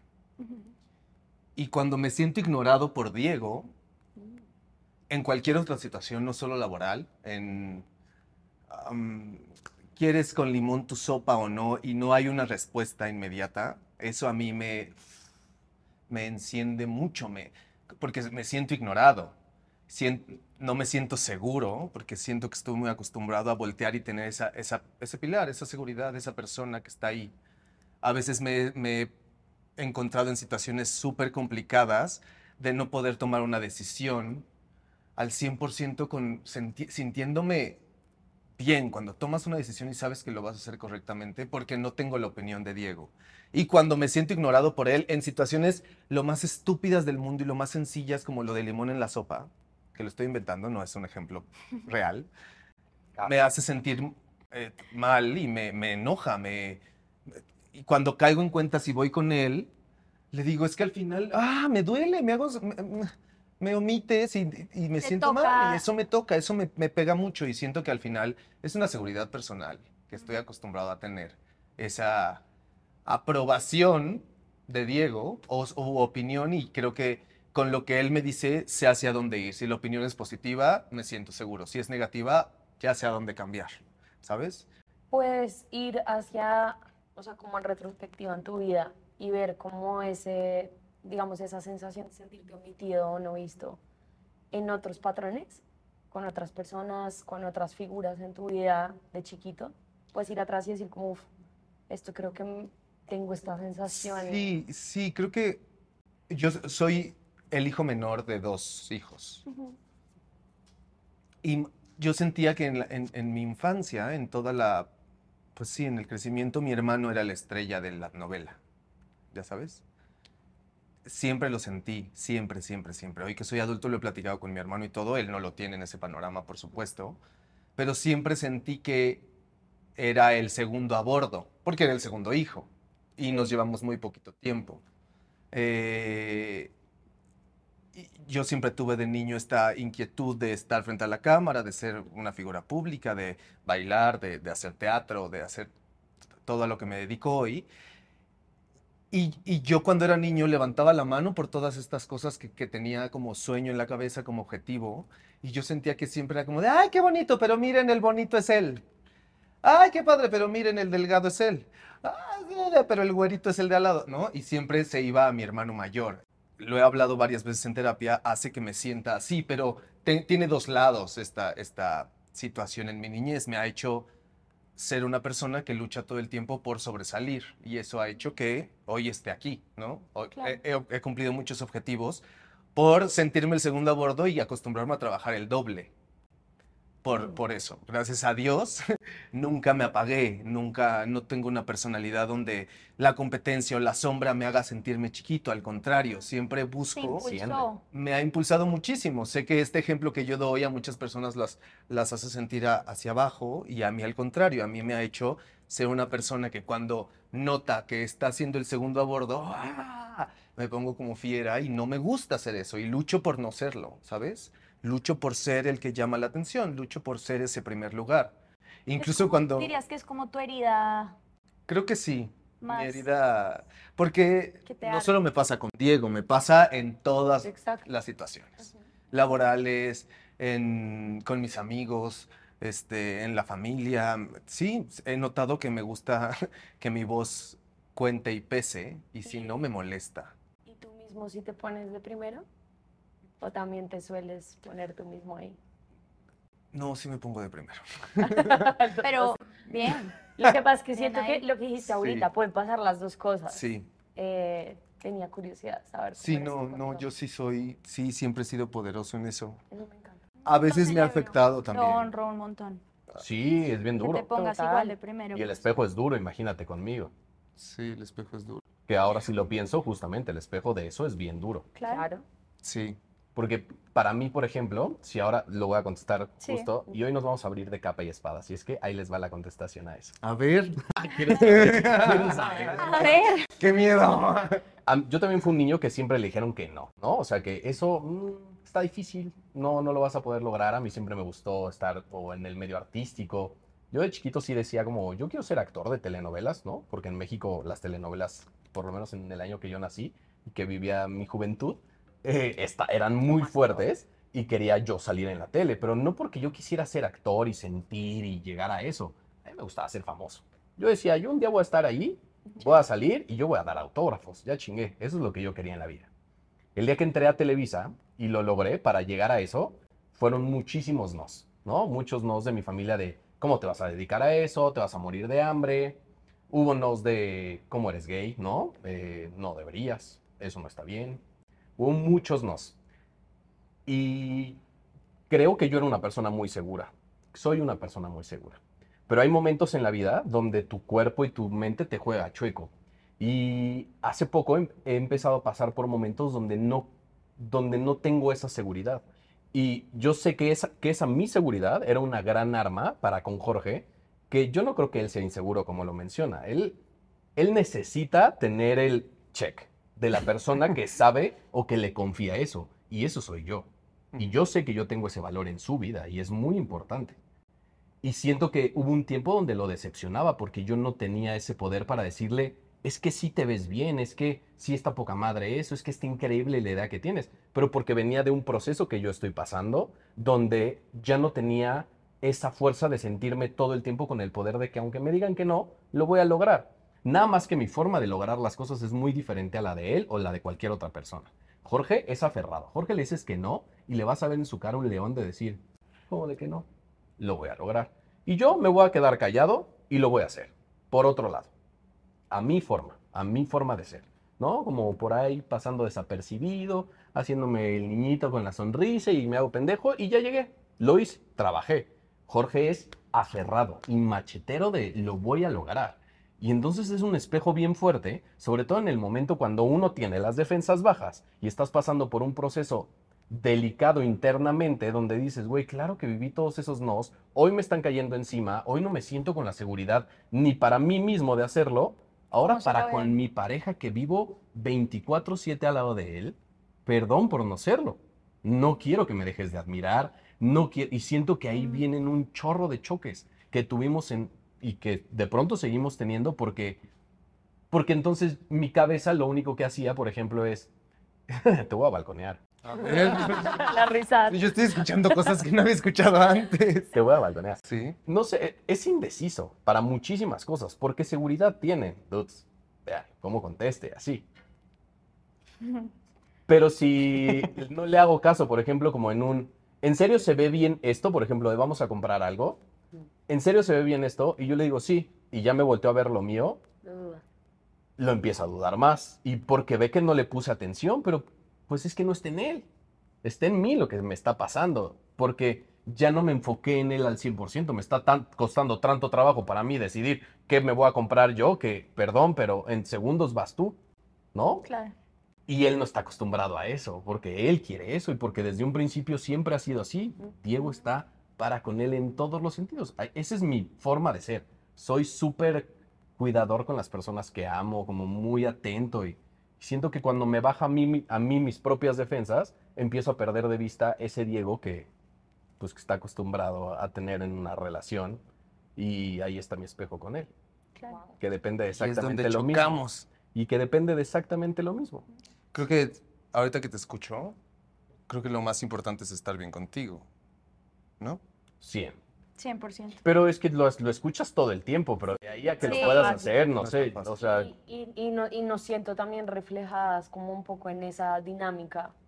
Y cuando me siento ignorado por Diego, en cualquier otra situación, no solo laboral, en am, ¿quieres con limón tu sopa o no? Y no hay una respuesta inmediata, eso a mí me, me enciende mucho, me, porque me siento ignorado. Sien- no me siento seguro, porque siento que estoy muy acostumbrado a voltear y tener esa, esa, ese pilar, esa seguridad, esa persona que está ahí. A veces me, me he encontrado en situaciones súper complicadas de no poder tomar una decisión al cien por ciento con, senti- sintiéndome bien cuando tomas una decisión y sabes que lo vas a hacer correctamente porque no tengo la opinión de Diego. Y cuando me siento ignorado por él en situaciones lo más estúpidas del mundo y lo más sencillas como lo de limón en la sopa, que lo estoy inventando, no es un ejemplo real, me hace sentir eh, mal y me, me enoja, me... Y cuando caigo en cuenta si voy con él, le digo, es que al final, ah, me duele, me hago, me, me- me omites y, y me Te siento mal. Y toca. eso me toca, eso me, me pega mucho y siento que al final es una seguridad personal que estoy acostumbrado a tener. Esa aprobación de Diego o, o opinión y creo que con lo que él me dice sé hacia dónde ir. Si la opinión es positiva, me siento seguro. Si es negativa, ya sé a dónde cambiar, ¿sabes? Puedes ir hacia, o sea, como en retrospectiva en tu vida y ver cómo ese, digamos, esa sensación de sentirte omitido o no visto en otros patrones, con otras personas, con otras figuras en tu vida de chiquito. Puedes ir atrás y decir como, "Uf, esto creo que m- tengo esta sensación". Sí, sí, creo que yo s- soy el hijo menor de dos hijos. Y m- yo sentía que en, la- en- en mi infancia, en toda la, pues sí, en el crecimiento, mi hermano era la estrella de la novela, ya sabes. Siempre lo sentí, siempre, siempre, siempre. Hoy que soy adulto lo he platicado con mi hermano y todo, él no lo tiene en ese panorama, por supuesto, pero siempre sentí que era el segundo a bordo, porque era el segundo hijo y nos llevamos muy poquito tiempo. Eh, y yo siempre tuve de niño esta inquietud de estar frente a la cámara, de ser una figura pública, de bailar, de, de hacer teatro, de hacer todo a lo que me dedico hoy. Y, y yo cuando era niño levantaba la mano por todas estas cosas que, que tenía como sueño en la cabeza, como objetivo, y yo sentía que siempre era como de, ay, qué bonito, pero miren, el bonito es él. Ay, qué padre, pero miren, el delgado es él. Ah, mira, pero el güerito es el de al lado, ¿no? Y siempre se iba a mi hermano mayor. Lo he hablado varias veces en terapia, hace que me sienta así, pero te- tiene dos lados esta, esta situación en mi niñez. Me ha hecho ser una persona que lucha todo el tiempo por sobresalir y eso ha hecho que hoy esté aquí, ¿no? Hoy- Claro. he, he- he cumplido muchos objetivos por sentirme el segundo a bordo y acostumbrarme a trabajar el doble. Por, por eso, gracias a Dios, nunca me apagué, nunca, no tengo una personalidad donde la competencia o la sombra me haga sentirme chiquito, al contrario, siempre Te busco, impulsó. me ha impulsado muchísimo. Sé que este ejemplo que yo doy a muchas personas las, las hace sentir a- hacia abajo y a mí al contrario, a mí me ha hecho ser una persona que cuando nota que está haciendo el segundo a bordo, ¡ah!, me pongo como fiera y no me gusta hacer eso y lucho por no serlo, ¿sabes? Lucho por ser el que llama la atención, lucho por ser ese primer lugar. Es Incluso como- cuando... Dirías que es como tu herida Creo que sí, mi más herida... Porque que te no arde. solo me pasa con Diego, me pasa en todas Exacto. las situaciones. Laborales, en, con mis amigos, este, en la familia. Sí, he notado que me gusta que mi voz cuente y pese, y si no, me molesta. ¿Y tú mismo si te pones de primero? ¿O también te sueles poner tú mismo ahí? No, sí me pongo de primero. Pero bien. Lo que pasa es que Bien siento ahí. que lo que dijiste Sí. ahorita, pueden pasar las dos cosas. Sí. Eh, tenía curiosidad saber. Sí, cómo no, eres tú no, con yo todo. sí soy, sí, siempre he sido poderoso en eso. Eso me encanta. A veces me ha afectado Lo también. honro un montón. Sí, es bien Que te duro. pongas Total. igual de primero. Y el pues. espejo es duro, imagínate conmigo. Sí, el espejo es duro. Que ahora sí lo pienso, justamente el espejo de eso es bien duro. Claro. Claro. Sí. Porque para mí, por ejemplo, si ahora lo voy a contestar Sí. justo, y hoy nos vamos a abrir de capa y espada, así es que ahí les va la contestación a eso. A ver. A ver. ¡Qué miedo! Am- Yo también fui un niño que siempre le dijeron que no, ¿no? O sea, que eso mm, está difícil, no, no lo vas a poder lograr. A mí siempre me gustó estar o en el medio artístico. Yo de chiquito sí decía como, yo quiero ser actor de telenovelas, ¿no? Porque en México las telenovelas, por lo menos en el año que yo nací y que vivía mi juventud, eh, esta- eran muy fuertes y quería yo salir en la tele, pero no porque yo quisiera ser actor y sentir y llegar a eso. A mí me gustaba ser famoso. Yo decía, yo un día voy a estar ahí, voy a salir y yo voy a dar autógrafos. Ya chingué, eso es lo que yo quería en la vida. El día que entré a Televisa y lo logré para llegar a eso, fueron muchísimos nos, ¿no? Muchos nos de mi familia de, ¿cómo te vas a dedicar a eso? ¿Te vas a morir de hambre? Hubo nos de, ¿cómo eres gay? ¿No? Eh, no deberías, eso no está bien. Hubo muchos nos. Y creo que yo era una persona muy segura. Soy una persona muy segura. Pero hay momentos en la vida donde tu cuerpo y tu mente te juega chueco. Y hace poco he, he empezado a pasar por momentos donde no, donde no tengo esa seguridad. Y yo sé que esa, que esa mi seguridad era una gran arma para con Jorge, que yo no creo que él sea inseguro como lo menciona. Él, él necesita tener el check de la persona que sabe o que le confía eso. Y eso soy yo. Y yo sé que yo tengo ese valor en su vida y es muy importante. Y siento que hubo un tiempo donde lo decepcionaba porque yo no tenía ese poder para decirle, es que sí te ves bien, es que sí está poca madre eso, es que está increíble la edad que tienes. Pero porque venía de un proceso que yo estoy pasando donde ya no tenía esa fuerza de sentirme todo el tiempo con el poder de que aunque me digan que no, lo voy a lograr. Nada más que mi forma de lograr las cosas es muy diferente a la de él o la de cualquier otra persona. Jorge es aferrado. Jorge le dices que no y le vas a ver en su cara un león de decir, ¿cómo de que no? Lo voy a lograr. Y yo me voy a quedar callado y lo voy a hacer. Por otro lado, a mi forma, a mi forma de ser, ¿no? Como por ahí pasando desapercibido, haciéndome el niñito con la sonrisa y me hago pendejo y ya llegué. Lo hice, trabajé. Jorge es aferrado y machetero de lo voy a lograr. Y entonces es un espejo bien fuerte, sobre todo en el momento cuando uno tiene las defensas bajas y estás pasando por un proceso delicado internamente donde dices, güey, claro que viví todos esos nos, hoy me están cayendo encima, hoy no me siento con la seguridad ni para mí mismo de hacerlo, ahora ¿Cómo se para la con ven? mi pareja que vivo veinticuatro siete al lado de él, perdón por no serlo, no quiero que me dejes de admirar, no quiero, y siento que ahí vienen un chorro de choques que tuvimos en, y que de pronto seguimos teniendo porque, porque entonces mi cabeza lo único que hacía, por ejemplo, es, te voy a balconear. A ver. La risa. Yo estoy escuchando cosas que no había escuchado antes. Te voy a balconear. Sí. No sé, es indeciso para muchísimas cosas, porque seguridad tiene, dudes. Vean, cómo conteste, así. Pero si no le hago caso, por ejemplo, como en un, ¿en serio se ve bien esto? Por ejemplo, de vamos a comprar algo. ¿En serio se ve bien esto? Y yo le digo, sí, y ya me volteo a ver lo mío, Duda. lo empieza a dudar más. Y porque ve que no le puse atención, pero pues es que no está en él. Está en mí lo que me está pasando. Porque ya no me enfoqué en él al cien por ciento. Me está tan, costando tanto trabajo para mí decidir qué me voy a comprar yo, que, perdón, pero en segundos vas tú, ¿no? Claro. Y él no está acostumbrado a eso, porque él quiere eso y porque desde un principio siempre ha sido así. Diego está para con él en todos los sentidos. Ay, esa es mi forma de ser. Soy súper cuidador con las personas que amo, como muy atento y siento que cuando me baja a mí, a mí mis propias defensas, empiezo a perder de vista ese Diego que, pues, que está acostumbrado a tener en una relación y ahí está mi espejo con él, Claro. que depende de Y es exactamente donde lo mismo. chocamos. Y que depende de exactamente lo mismo. Creo que ahorita que te escucho, creo que lo más importante es estar bien contigo, ¿no? cien. cien por ciento. Pero es que lo, lo escuchas todo el tiempo, pero de ahí a que Sí. lo puedas Fácil. hacer, no No sé, está fácil. o sea, Y, y, y no, y nos siento también reflejadas como un poco en esa dinámica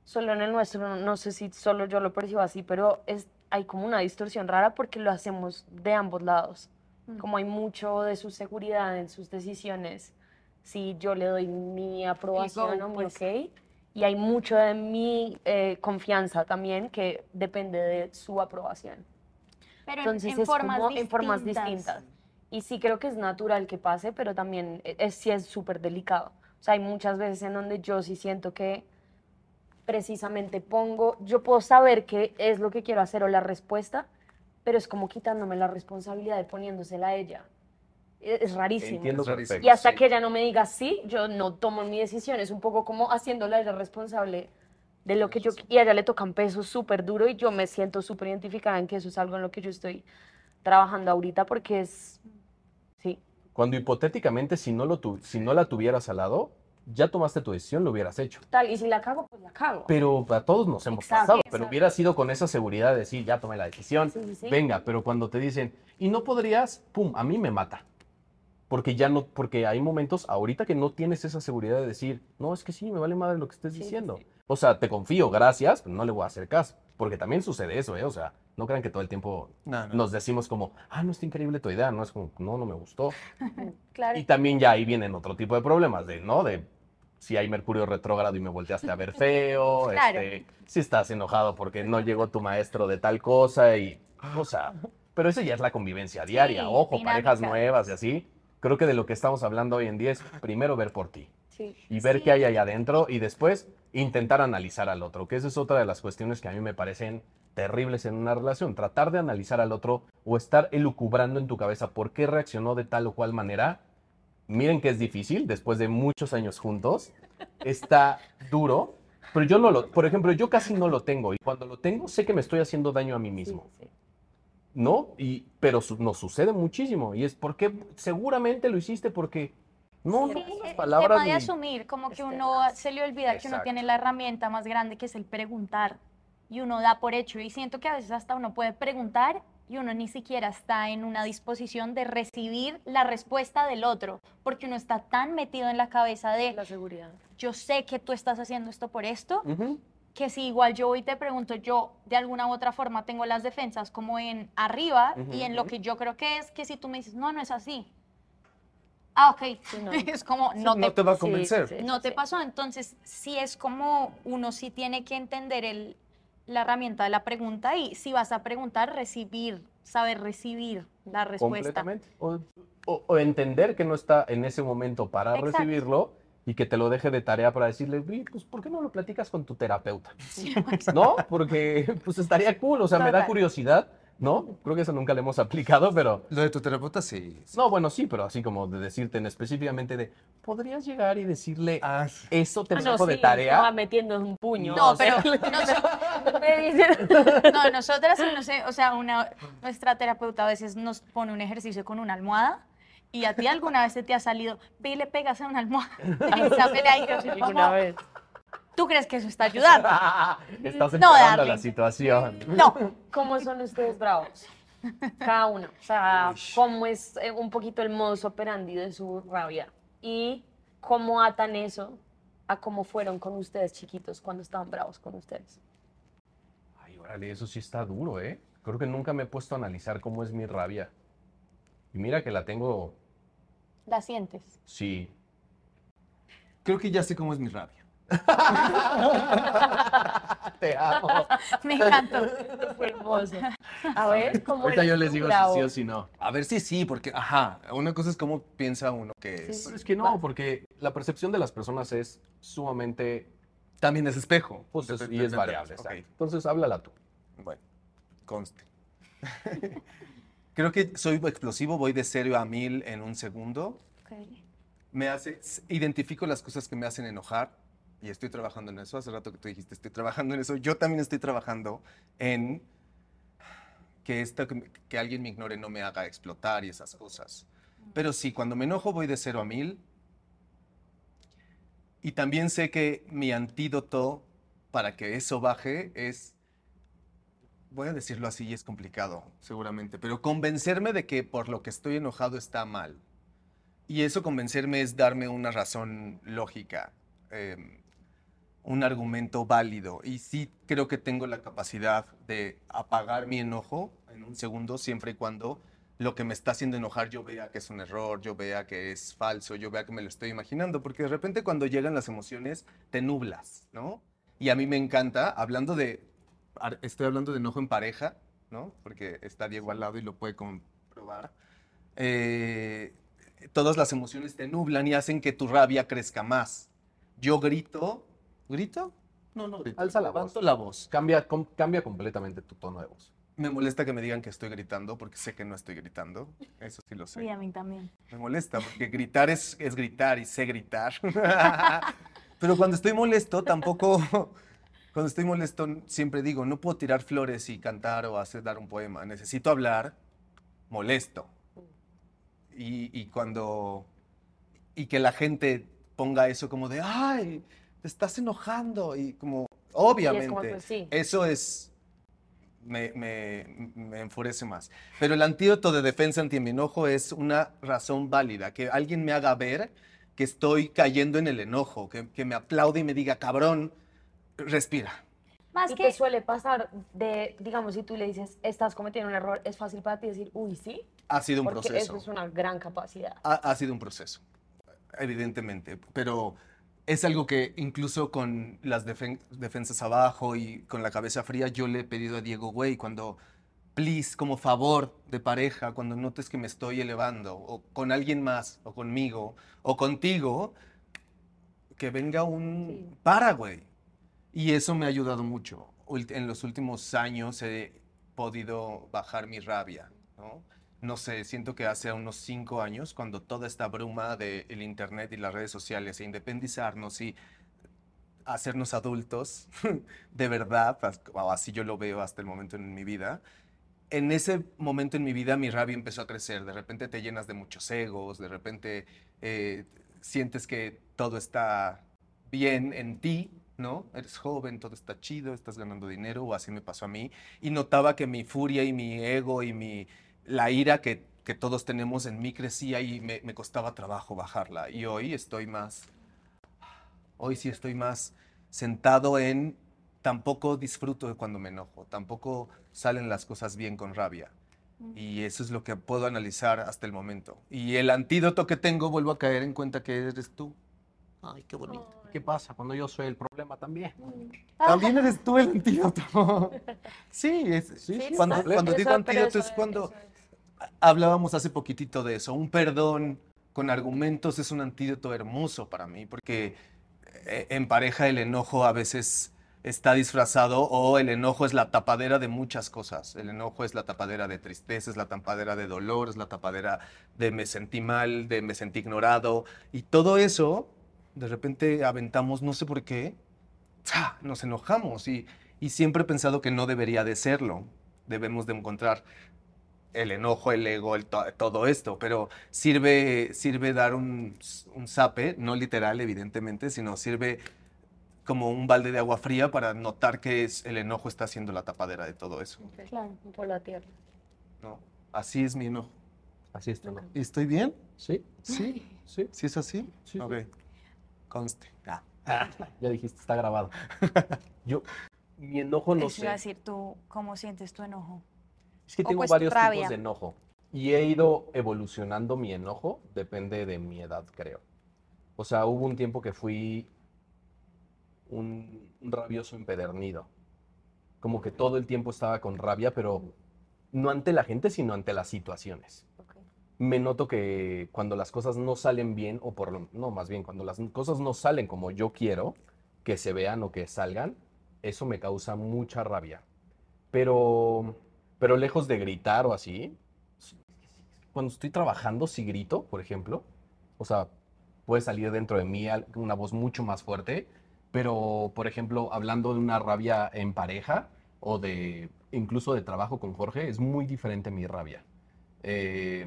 solo en el nuestro, no, no sé si solo yo lo percibo así, pero es, hay como una distorsión rara porque lo hacemos de ambos lados. Mm. Como hay mucho de su seguridad en sus decisiones, si yo le doy mi aprobación go, o mi pues. ok, y hay mucho de mi eh, confianza también que depende de su aprobación. Pero en- Entonces en, es formas como distintas. en formas distintas. Y sí creo que es natural que pase, pero también e- es, sí es súper delicado. O sea, hay muchas veces en donde yo sí siento que precisamente pongo, yo puedo saber qué es lo que quiero hacer o la respuesta, pero es como quitándome la responsabilidad de poniéndosela a ella. Es, es rarísimo. Entiendo Es rarísimo. perfecto. Y hasta Sí. que ella no me diga sí, yo no tomo mi decisión. Es un poco como haciéndola a ella responsable de lo que yo... Y a ella le tocan pesos súper duro y yo me siento súper identificada en que eso es algo en lo que yo estoy trabajando ahorita porque es... Sí. Cuando hipotéticamente, si no, lo tu- si no la tuvieras al lado, ya tomaste tu decisión, lo hubieras hecho. Tal, y si la cago, pues la cago. Pero a todos nos hemos Exacto, pasado, pero exacto. hubiera sido con esa seguridad de decir, ya tomé la decisión, Sí, sí, sí. venga, pero cuando te dicen, y no podrías, pum, a mí me mata. Porque ya no, porque hay momentos ahorita que no tienes esa seguridad de decir, no, es que sí, me vale madre lo que estés Sí, sí, diciendo. sí. O sea, te confío, gracias, pero no le voy a hacer caso. Porque también sucede eso, ¿eh? O sea, no crean que todo el tiempo No, no. nos decimos como, ah, no está increíble tu idea, no es como, no, no me gustó. Claro. Y también ya ahí vienen otro tipo de problemas, de, ¿no? De si hay Mercurio retrógrado y me volteaste a ver feo, Claro. este, si estás enojado porque no llegó tu maestro de tal cosa y, o sea, pero eso ya es la convivencia diaria, Sí, ojo, parejas dinámica. nuevas y así. Creo que de lo que estamos hablando hoy en día es primero ver por ti Sí. y ver Sí. qué hay allá adentro y después intentar analizar al otro, que esa es otra de las cuestiones que a mí me parecen terribles en una relación, tratar de analizar al otro o estar elucubrando en tu cabeza por qué reaccionó de tal o cual manera. Miren que es difícil, después de muchos años juntos, está duro, pero yo no lo, por ejemplo, yo casi no lo tengo y cuando lo tengo sé que me estoy haciendo daño a mí mismo. Sí, sí. ¿No? Y, pero su- nos sucede muchísimo. Y es porque seguramente lo hiciste porque no, Sí, no usas el palabras tema de ni- asumir, como que Este, uno se le olvida que uno Exacto. tiene la herramienta más grande que es el preguntar y uno da por hecho y siento que a veces hasta uno puede preguntar y uno ni siquiera está en una disposición de recibir la respuesta del otro porque uno está tan metido en la cabeza de La seguridad. yo sé que tú estás haciendo esto por esto Ujú. que si igual yo voy y te pregunto, yo de alguna u otra forma tengo las defensas como en arriba Ujú, y en lo ujú. que yo creo que es que si tú me dices, no, no es así. Ah, ok. Sí, no. Es como, no, No te va a convencer. Sí, sí, no te sí. pasó. Entonces, sí es como uno sí tiene que entender el, la herramienta de la pregunta y si vas a preguntar, recibir, saber recibir la respuesta. Completamente. O, o- o entender que no está en ese momento para Exacto. recibirlo y que te lo deje de tarea para decirle, "Oye, pues, ¿por qué no lo platicas con tu terapeuta? ¿No? Porque, pues, estaría cool, o sea, me da Total. curiosidad, ¿no? Creo que eso nunca lo hemos aplicado, pero... Lo de tu terapeuta, sí. sí. No, bueno, sí, pero así como de decirte en específicamente de, ¿podrías llegar y decirle, Ah, sí. eso te Ah, lo no, dejo de sí, estaba tarea? metiendo un puño. No, o sea, pero nos- me dicen- no, nosotras, no sé, o sea, una, nuestra terapeuta a veces nos pone un ejercicio con una almohada y a ti alguna vez se te ha salido, ve y le pegas a una almohada. Esa pelea, y yo soy como, alguna vez. ¿tú crees que eso está ayudando? Estás No, empeorando darling. la situación. No. ¿Cómo son ustedes bravos? Cada uno. O sea, cómo es eh, un poquito el modus operandi de su rabia. Y cómo atan eso a cómo fueron con ustedes chiquitos cuando estaban bravos con ustedes. Ay, órale, eso sí está duro, ¿eh? Creo que nunca me he puesto a analizar cómo es mi rabia. Y mira que la tengo, La sientes. sí. Creo que ya sé cómo es mi rabia. Te amo. Me encantó. Fue hermoso. A ver, ¿cómo Ahorita eres yo les tú digo bravo? si sí o si no. A ver si sí, porque, ajá, una cosa es cómo piensa uno que es. Pero es que no, porque la percepción de las personas es sumamente, También es espejo. pues, es- Dep- y es depende. variable. Ok, exacto. Entonces, háblala tú. bueno, conste. Creo que soy explosivo, voy de cero a mil en un segundo. Me hace, s- identifico las cosas que me hacen enojar y estoy trabajando en eso. Hace rato que tú dijiste, estoy trabajando en eso. Yo también estoy trabajando en que, esta, que, que alguien me ignore no me haga explotar y esas cosas. Pero sí, cuando me enojo voy de cero a mil. Y también sé que mi antídoto para que eso baje es, voy a decirlo así y es complicado, seguramente, pero convencerme de que por lo que estoy enojado está mal. Y eso convencerme es darme una razón lógica. Eh, un argumento válido. Y sí creo que tengo la capacidad de apagar mi enojo en un segundo, siempre y cuando lo que me está haciendo enojar yo vea que es un error, yo vea que es falso, yo vea que me lo estoy imaginando. Porque de repente cuando llegan las emociones te nublas, ¿no? Y a mí me encanta, hablando de, estoy hablando de enojo en pareja, ¿no? Porque está Diego al lado y lo puede comprobar. Eh, todas las emociones te nublan y hacen que tu rabia crezca más. Yo grito, ¿grito? No, no grito. Alza la levanto voz. la voz. Cambia, com- cambia completamente tu tono de voz. Me molesta que me digan que estoy gritando porque sé que no estoy gritando. Eso sí lo sé. Y a mí también. Me molesta porque gritar es, es gritar y sé gritar. Pero cuando estoy molesto, tampoco... Cuando estoy molesto, siempre digo, no puedo tirar flores y cantar o hacer dar un poema. Necesito hablar molesto. Y, y cuando... Y que la gente ponga eso como de, ay, te estás enojando. Y como, obviamente, como, pues, sí. eso es... Me, me, me enfurece más. Pero el antídoto de defensa ante mi enojo es una razón válida, que alguien me haga ver que estoy cayendo en el enojo, que, que me aplaude y me diga, cabrón, respira. Más Y que te suele pasar de, digamos, si tú le dices, estás cometiendo un error, es fácil para ti decir, uy, sí, Ha sido un porque proceso. eso es una gran capacidad. Ha, ha sido un proceso, evidentemente, pero es algo que incluso con las defen- defensas abajo y con la cabeza fría, yo le he pedido a Diego, güey, cuando, please, como favor de pareja, cuando notes que me estoy elevando, o con alguien más, o conmigo, o contigo, que venga un Sí. para, güey. Y eso me ha ayudado mucho. Ult- En los últimos años he podido bajar mi rabia, ¿no? No sé, siento que hace unos cinco años, cuando toda esta bruma del internet y las redes sociales, e independizarnos y hacernos adultos, de verdad, as- o así yo lo veo hasta el momento en mi vida, en ese momento en mi vida mi rabia empezó a crecer. De repente te llenas de muchos egos, de repente eh, sientes que todo está bien en ti, ¿no? Eres joven, todo está chido, estás ganando dinero, o así me pasó a mí. Y notaba que mi furia y mi ego y mi, la ira que, que todos tenemos en mí crecía y me, me costaba trabajo bajarla. Y hoy estoy más, hoy sí estoy más sentado en, tampoco disfruto de cuando me enojo, tampoco salen las cosas bien con rabia. Y eso es lo que puedo analizar hasta el momento. Y el antídoto que tengo, vuelvo a caer en cuenta que eres tú. Ay, qué bonito. ¿Qué pasa cuando yo soy el problema también? También eres tú el antídoto. Sí, es, Sí, sí, cuando, completo. cuando Eso- digo pero antídoto eso es cuando eso es. hablábamos hace poquitito de eso. Un perdón con argumentos es un antídoto hermoso para mí, porque eh, en pareja el enojo a veces está disfrazado, o el enojo es la tapadera de muchas cosas. El enojo es la tapadera de tristeza, es la tapadera de dolor, es la tapadera de me sentí mal, de me sentí ignorado. Y todo eso, de repente aventamos, no sé por qué, ¡cha!, nos enojamos. Y, y siempre he pensado que no debería de serlo. Debemos de encontrar el enojo, el ego, el to- todo esto, pero sirve, sirve dar un, un zape, no literal evidentemente, sino sirve como un balde de agua fría para notar que es, el enojo está haciendo la tapadera de todo eso, Claro. Un polo a tierra. ¿no? Así es mi enojo. Así es todo. ¿Y estoy bien? ¿Sí? Sí. Sí. ¿Sí es así? Sí, sí. Ok. Conste. Ah. Ya dijiste, está grabado. Yo, mi enojo no Eso iba a sé. decir tú, ¿cómo sientes tu enojo? Es que o tengo pues varios rabia. tipos de enojo. Y he ido evolucionando mi enojo, depende de mi edad, creo. O sea, hubo un tiempo que fui un, un rabioso empedernido. Como que todo el tiempo estaba con rabia, pero no ante la gente, sino ante las situaciones. Ok. Me noto que cuando las cosas no salen bien, o por lo, no, más bien, cuando las cosas no salen como yo quiero que se vean o que salgan, eso me causa mucha rabia. Pero, pero lejos de gritar o así, cuando estoy trabajando, sí grito, por ejemplo. O sea, puede salir dentro de mí al- una voz mucho más fuerte, pero, por ejemplo, hablando de una rabia en pareja o de incluso de trabajo con Jorge, es muy diferente mi rabia. Eh,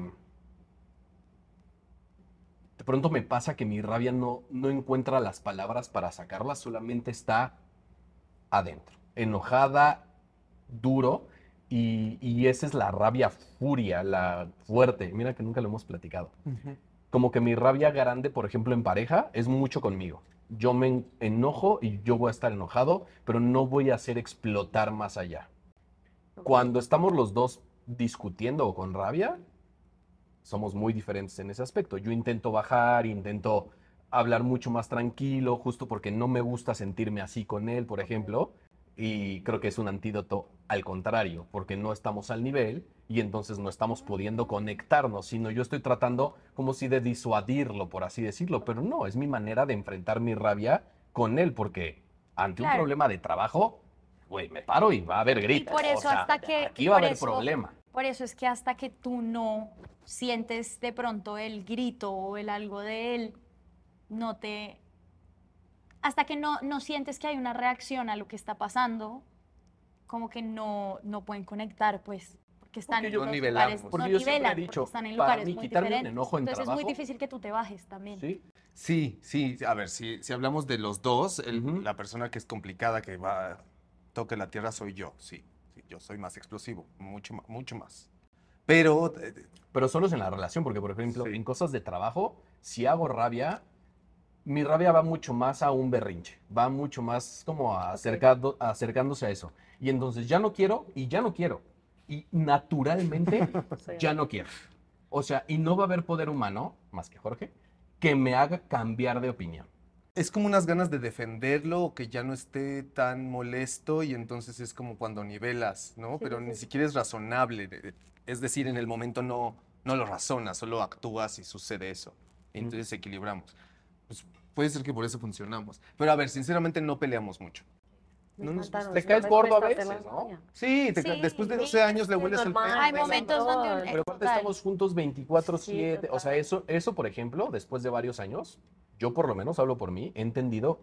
de pronto me pasa que mi rabia no, no encuentra las palabras para sacarla, solamente está adentro, enojada, duro, y, y esa es la rabia furia, la fuerte. Mira que nunca lo hemos platicado. Como que mi rabia grande, por ejemplo, en pareja, es mucho conmigo. yo me en- enojo y yo voy a estar enojado, pero no voy a hacer explotar más allá. Cuando estamos los dos discutiendo o con rabia, somos muy diferentes en ese aspecto. Yo intento bajar, intento hablar mucho más tranquilo, justo porque no me gusta sentirme así con él, por ejemplo, y creo que es un antídoto al contrario, porque no estamos al nivel y entonces no estamos pudiendo conectarnos, sino yo estoy tratando como si de disuadirlo, por así decirlo, pero no, es mi manera de enfrentar mi rabia con él, porque ante un Claro. problema de trabajo, güey, me paro y va a haber Y gritos. por o eso sea, hasta que... aquí va a por haber eso- problema. Por eso es que hasta que tú no sientes de pronto el grito o el algo de él, no te... Hasta que no, no sientes que hay una reacción a lo que está pasando, como que no, no pueden conectar, pues, porque están Porque en yo- los No lugares, nivelamos. no Porque yo siempre he nivelan, dicho, porque están en para lugares mí muy quitarme un diferentes. enojo en Entonces es muy trabajo- difícil que tú te bajes también. ¿Sí? Sí, sí, a ver, si, si hablamos de los dos, el- Ujú. la persona que es complicada, que va, toque la tierra, soy yo, sí, sí, yo soy más explosivo, mucho, ma- mucho más. Pero, eh, Pero solo es en la relación, porque por ejemplo, Sí. en cosas de trabajo, si hago rabia, mi rabia va mucho más a un berrinche, va mucho más como a acercando, acercándose a eso. Y entonces ya no quiero y ya no quiero. Y naturalmente ya no quiero. O sea, y no va a haber poder humano, más que Jorge, que me haga cambiar de opinión. es como unas ganas de defenderlo o que ya no esté tan molesto y entonces es como cuando nivelas, ¿no? Sí, Pero sí, ni sí. siquiera es razonable, de- de- es decir, en el momento no, no lo razonas, solo actúas y sucede eso. Y entonces equilibramos. Pues puede ser que por eso funcionamos. Pero a ver, sinceramente no peleamos mucho. Me No nos encantaron Te esas caes gordo a respuestas de veces, la ¿no? niña. Sí, te ca- Sí, después de sí, doce años le es hueles el normal. pelo. Hay momentos donde un- Total. Pero aparte Total. estamos juntos veinticuatro siete. Sí, O sea, total. eso, eso, por ejemplo, después de varios años, yo por lo menos hablo por mí, he entendido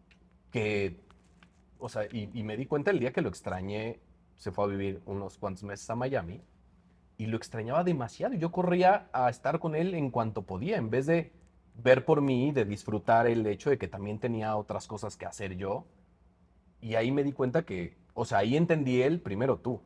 que, o sea, y, y me di cuenta el día que lo extrañé, se fue a vivir unos cuantos meses a Miami, y lo extrañaba demasiado. y Yo corría a estar con él en cuanto podía, en vez de ver por mí, de disfrutar el hecho de que también tenía otras cosas que hacer yo. Y ahí me di cuenta que, o sea, ahí entendí él, primero tú.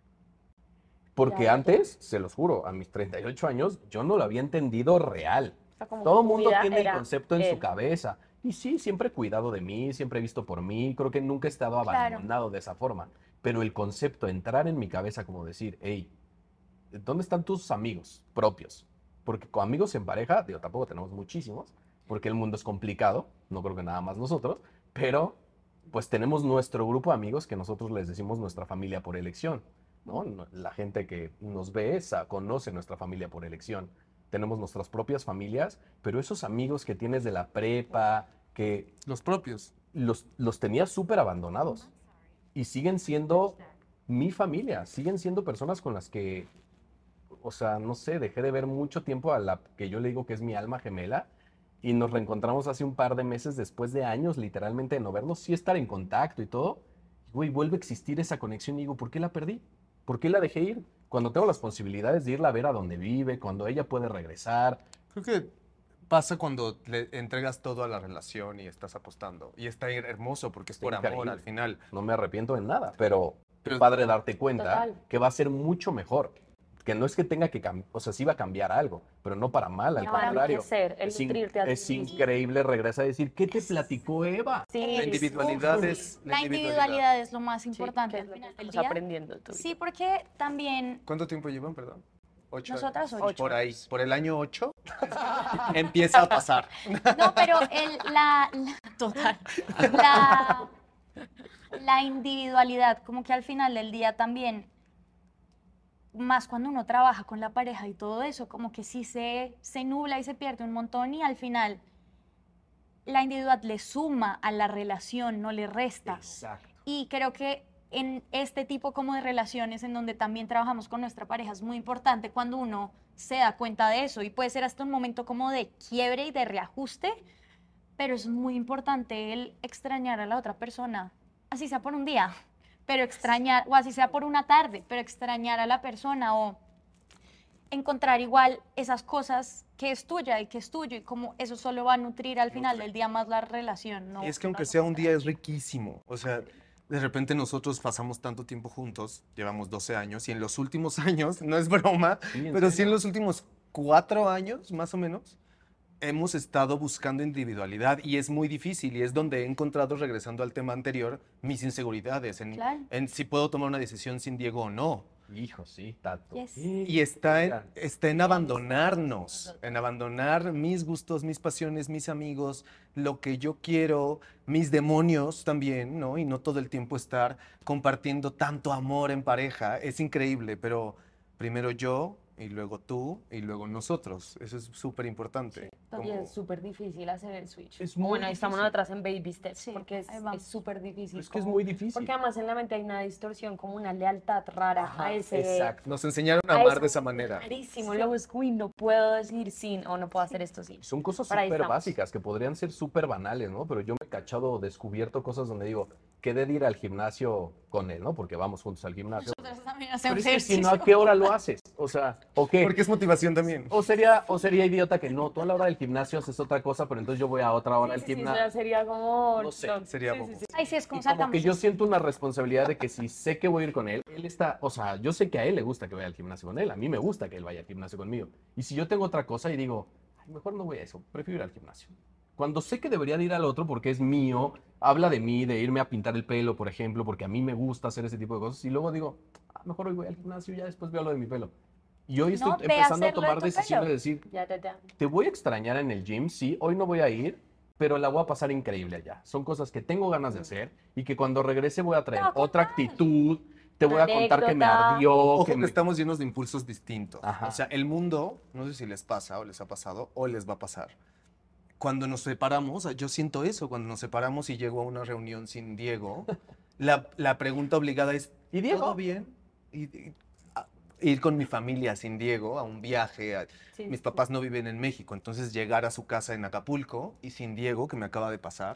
Porque Ya, antes, se los juro, a mis treinta y ocho años, yo no lo había entendido real. O sea, como Todo que el tu mundo vida tiene el era concepto en él. su cabeza. Y sí, siempre he cuidado de mí, siempre he visto por mí, creo que nunca he estado Claro. abandonado de esa forma. Pero el concepto, entrar en mi cabeza como decir, hey, ¿dónde están tus amigos propios? Porque con amigos en pareja, digo, tampoco tenemos muchísimos, porque el mundo es complicado, no creo que nada más nosotros, pero pues tenemos nuestro grupo de amigos que nosotros les decimos nuestra familia por elección, ¿no? No- La gente que nos ve esa, conoce nuestra familia por elección. Tenemos nuestras propias familias, pero esos amigos que tienes de la prepa, que Los propios. los, los tenía súper abandonados y siguen siendo mi familia, siguen siendo personas con las que, o sea, no sé, dejé de ver mucho tiempo a la que yo le digo que es mi alma gemela y nos reencontramos hace un par de meses después de años literalmente de no vernos, sí estar en contacto y todo, y, güey, vuelve a existir esa conexión y digo, ¿por qué la perdí? ¿Por qué la dejé ir? Cuando tengo las posibilidades de irla a ver a donde vive, cuando ella puede regresar. Creo que pasa cuando le entregas todo a la relación y estás apostando. Y está her- hermoso porque es por amor Increíble. al final. No me arrepiento en nada, pero Pero- es padre darte cuenta Total. que va a ser mucho mejor. Que no es que tenga que cambiar, o sea, sí va a cambiar algo, pero no para mal, al No, para contrario. enriquecer, el Es, in- nutrirte a ti es mismo. increíble, regresa a decir, ¿qué te platicó Eva? Sí, La individualidad Uf, es... La individualidad es lo más importante que al es lo que final del estamos día. aprendiendo tú y Sí, yo. porque también ¿Cuánto tiempo llevan, perdón? Ocho Nosotras años. ocho. Por ahí, por el año ocho, empieza a pasar. no, pero el, la, la- total, la, la individualidad, como que al final del día también, más cuando uno trabaja con la pareja y todo eso, como que sí se, se nubla y se pierde un montón y al final la individualidad le suma a la relación, no le resta. Exacto. Y creo que en este tipo como de relaciones en donde también trabajamos con nuestra pareja es muy importante cuando uno se da cuenta de eso y puede ser hasta un momento como de quiebre y de reajuste, pero es muy importante el extrañar a la otra persona, así sea por un día, pero extrañar, o así sea por una tarde, pero extrañar a la persona o encontrar igual esas cosas que es tuya y que es tuyo y como eso solo va a nutrir al final del día más la relación, ¿no? Y es que aunque sea un día es riquísimo. O sea, de repente nosotros pasamos tanto tiempo juntos, llevamos doce años, y en los últimos años, no es broma, Sí, ¿en pero sí en serio? los últimos cuatro años, más o menos, hemos estado buscando individualidad y es muy difícil y es donde he encontrado, regresando al tema anterior, mis inseguridades en, Claro. en si puedo tomar una decisión sin Diego o no. Hijo, sí, Tato. Yes. Y está en, está en abandonarnos, en abandonar mis gustos, mis pasiones, mis amigos, lo que yo quiero, mis demonios también, ¿no? Y no todo el tiempo estar compartiendo tanto amor en pareja. Es increíble, pero primero yo y luego tú y luego nosotros. Eso es súper importante. Y es súper difícil hacer el switch. Es muy Bueno, ahí estamos difícil. nosotras en baby steps, Sí, porque es ahí vamos. es súper difícil. Es que es como- muy difícil. Porque además en la mente hay una distorsión, como una lealtad rara Ajá, a ese... exacto. Nos enseñaron a a amar ese de esa manera. Rarísimo, luego es, uy, no puedo decir sin, o no puedo hacer esto sin. Son cosas Pero ahí súper estamos. básicas que podrían ser súper banales, ¿no? Pero yo me he cachado, descubierto cosas donde digo, quedé de ir al gimnasio con él, ¿no? Porque vamos juntos al gimnasio. Nosotros también Pero hacemos es que si ejercicio. no, ¿a qué hora lo haces? O sea, ¿o qué? Porque es motivación también. O sería, o sería idiota que no, tú a la hora del gimnasio haces otra cosa, pero entonces yo voy a otra hora al Sí, sí, sí, gimnasio. ya sería como... No sé, sería sí, sí, bobo. sí. Ay, sí, es como Y como salgamos. que yo siento una responsabilidad de que si sé que voy a ir con él, él está, o sea, yo sé que a él le gusta que vaya al gimnasio con él, a mí me gusta que él vaya al gimnasio conmigo. Y si yo tengo otra cosa y digo, ay, mejor no voy a eso, prefiero ir al gimnasio. Cuando sé que debería de ir al otro porque es mío, habla de mí, de irme a pintar el pelo, por ejemplo, porque a mí me gusta hacer ese tipo de cosas, y luego digo, ah, mejor hoy voy al gimnasio y ya después veo lo de mi pelo. Y hoy estoy No, ve a empezando a hacer lo de tomar tu decisiones pelo. de decir, Ya, ya, ya. te voy a extrañar en el gym, sí, hoy no voy a ir, pero la voy a pasar increíble allá. Son cosas que tengo ganas de hacer y que cuando regrese voy a traer Te va a otra contar. actitud, te voy a contar que me Anécdota. ardió, Ojo que que me... estamos llenos de impulsos distintos. Ajá. O sea, el mundo, no sé si les pasa o les ha pasado o les va a pasar. Cuando nos separamos, yo siento eso, cuando nos separamos y llego a una reunión sin Diego, la, la pregunta obligada es, ¿Y Diego? ¿todo bien? Y, y- a- ir con mi familia sin Diego a un viaje. a- Sí, mis sí. papás no viven en México, entonces llegar a su casa en Acapulco y sin Diego, que me acaba de pasar,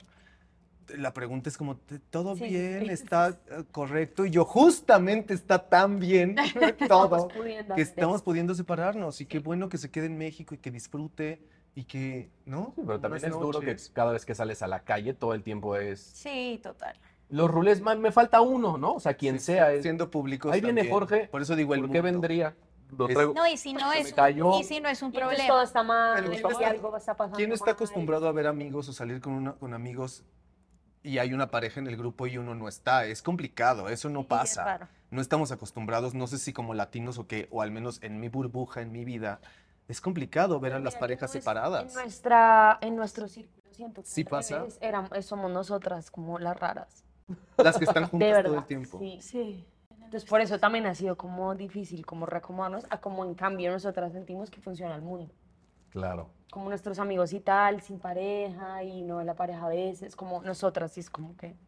la pregunta es como, "¿T- ¿todo Sí, bien? sí. ¿Está eh, correcto? Y yo, justamente está tan bien todo, pudiendo que hacer estamos eso. pudiendo separarnos. Y qué bueno que se quede en México y que disfrute y que, ¿no? Sí, pero también Unas es duro que noches. cada vez que sales a la calle todo el tiempo es... Sí, total. Los rulés, man, me falta uno, ¿no? O sea, quien Sí, sea. sí, es- siendo públicos Ahí viene también. Jorge. Por eso digo el ¿Por qué mundo. vendría? Lo Es- traigo- No, y si no Se es me un, cayó. y si no es un Y entonces problema. todo está mal, Pero y ¿quién está- algo está pasando ¿Quién está mal. acostumbrado a ver amigos o salir con, una- con amigos y hay una pareja en el grupo y uno no está? Es complicado, eso no Sí, es pasa. raro. No estamos acostumbrados, no sé si como latinos o qué, o al menos en mi burbuja, en mi vida, es complicado ver a Pero las mira que parejas no es- separadas. En, nuestra, en nuestro círculo, siento que Sí al pasa. revés, éramos- somos nosotras como las raras. Las que están De juntas verdad. todo el tiempo. Sí. Sí. Entonces por eso también ha sido como difícil como reacomodarnos a como en cambio nosotras sentimos que funciona el mundo. Claro. Como nuestros amigos y tal, sin pareja y no la pareja a veces, como nosotras, sí es como que...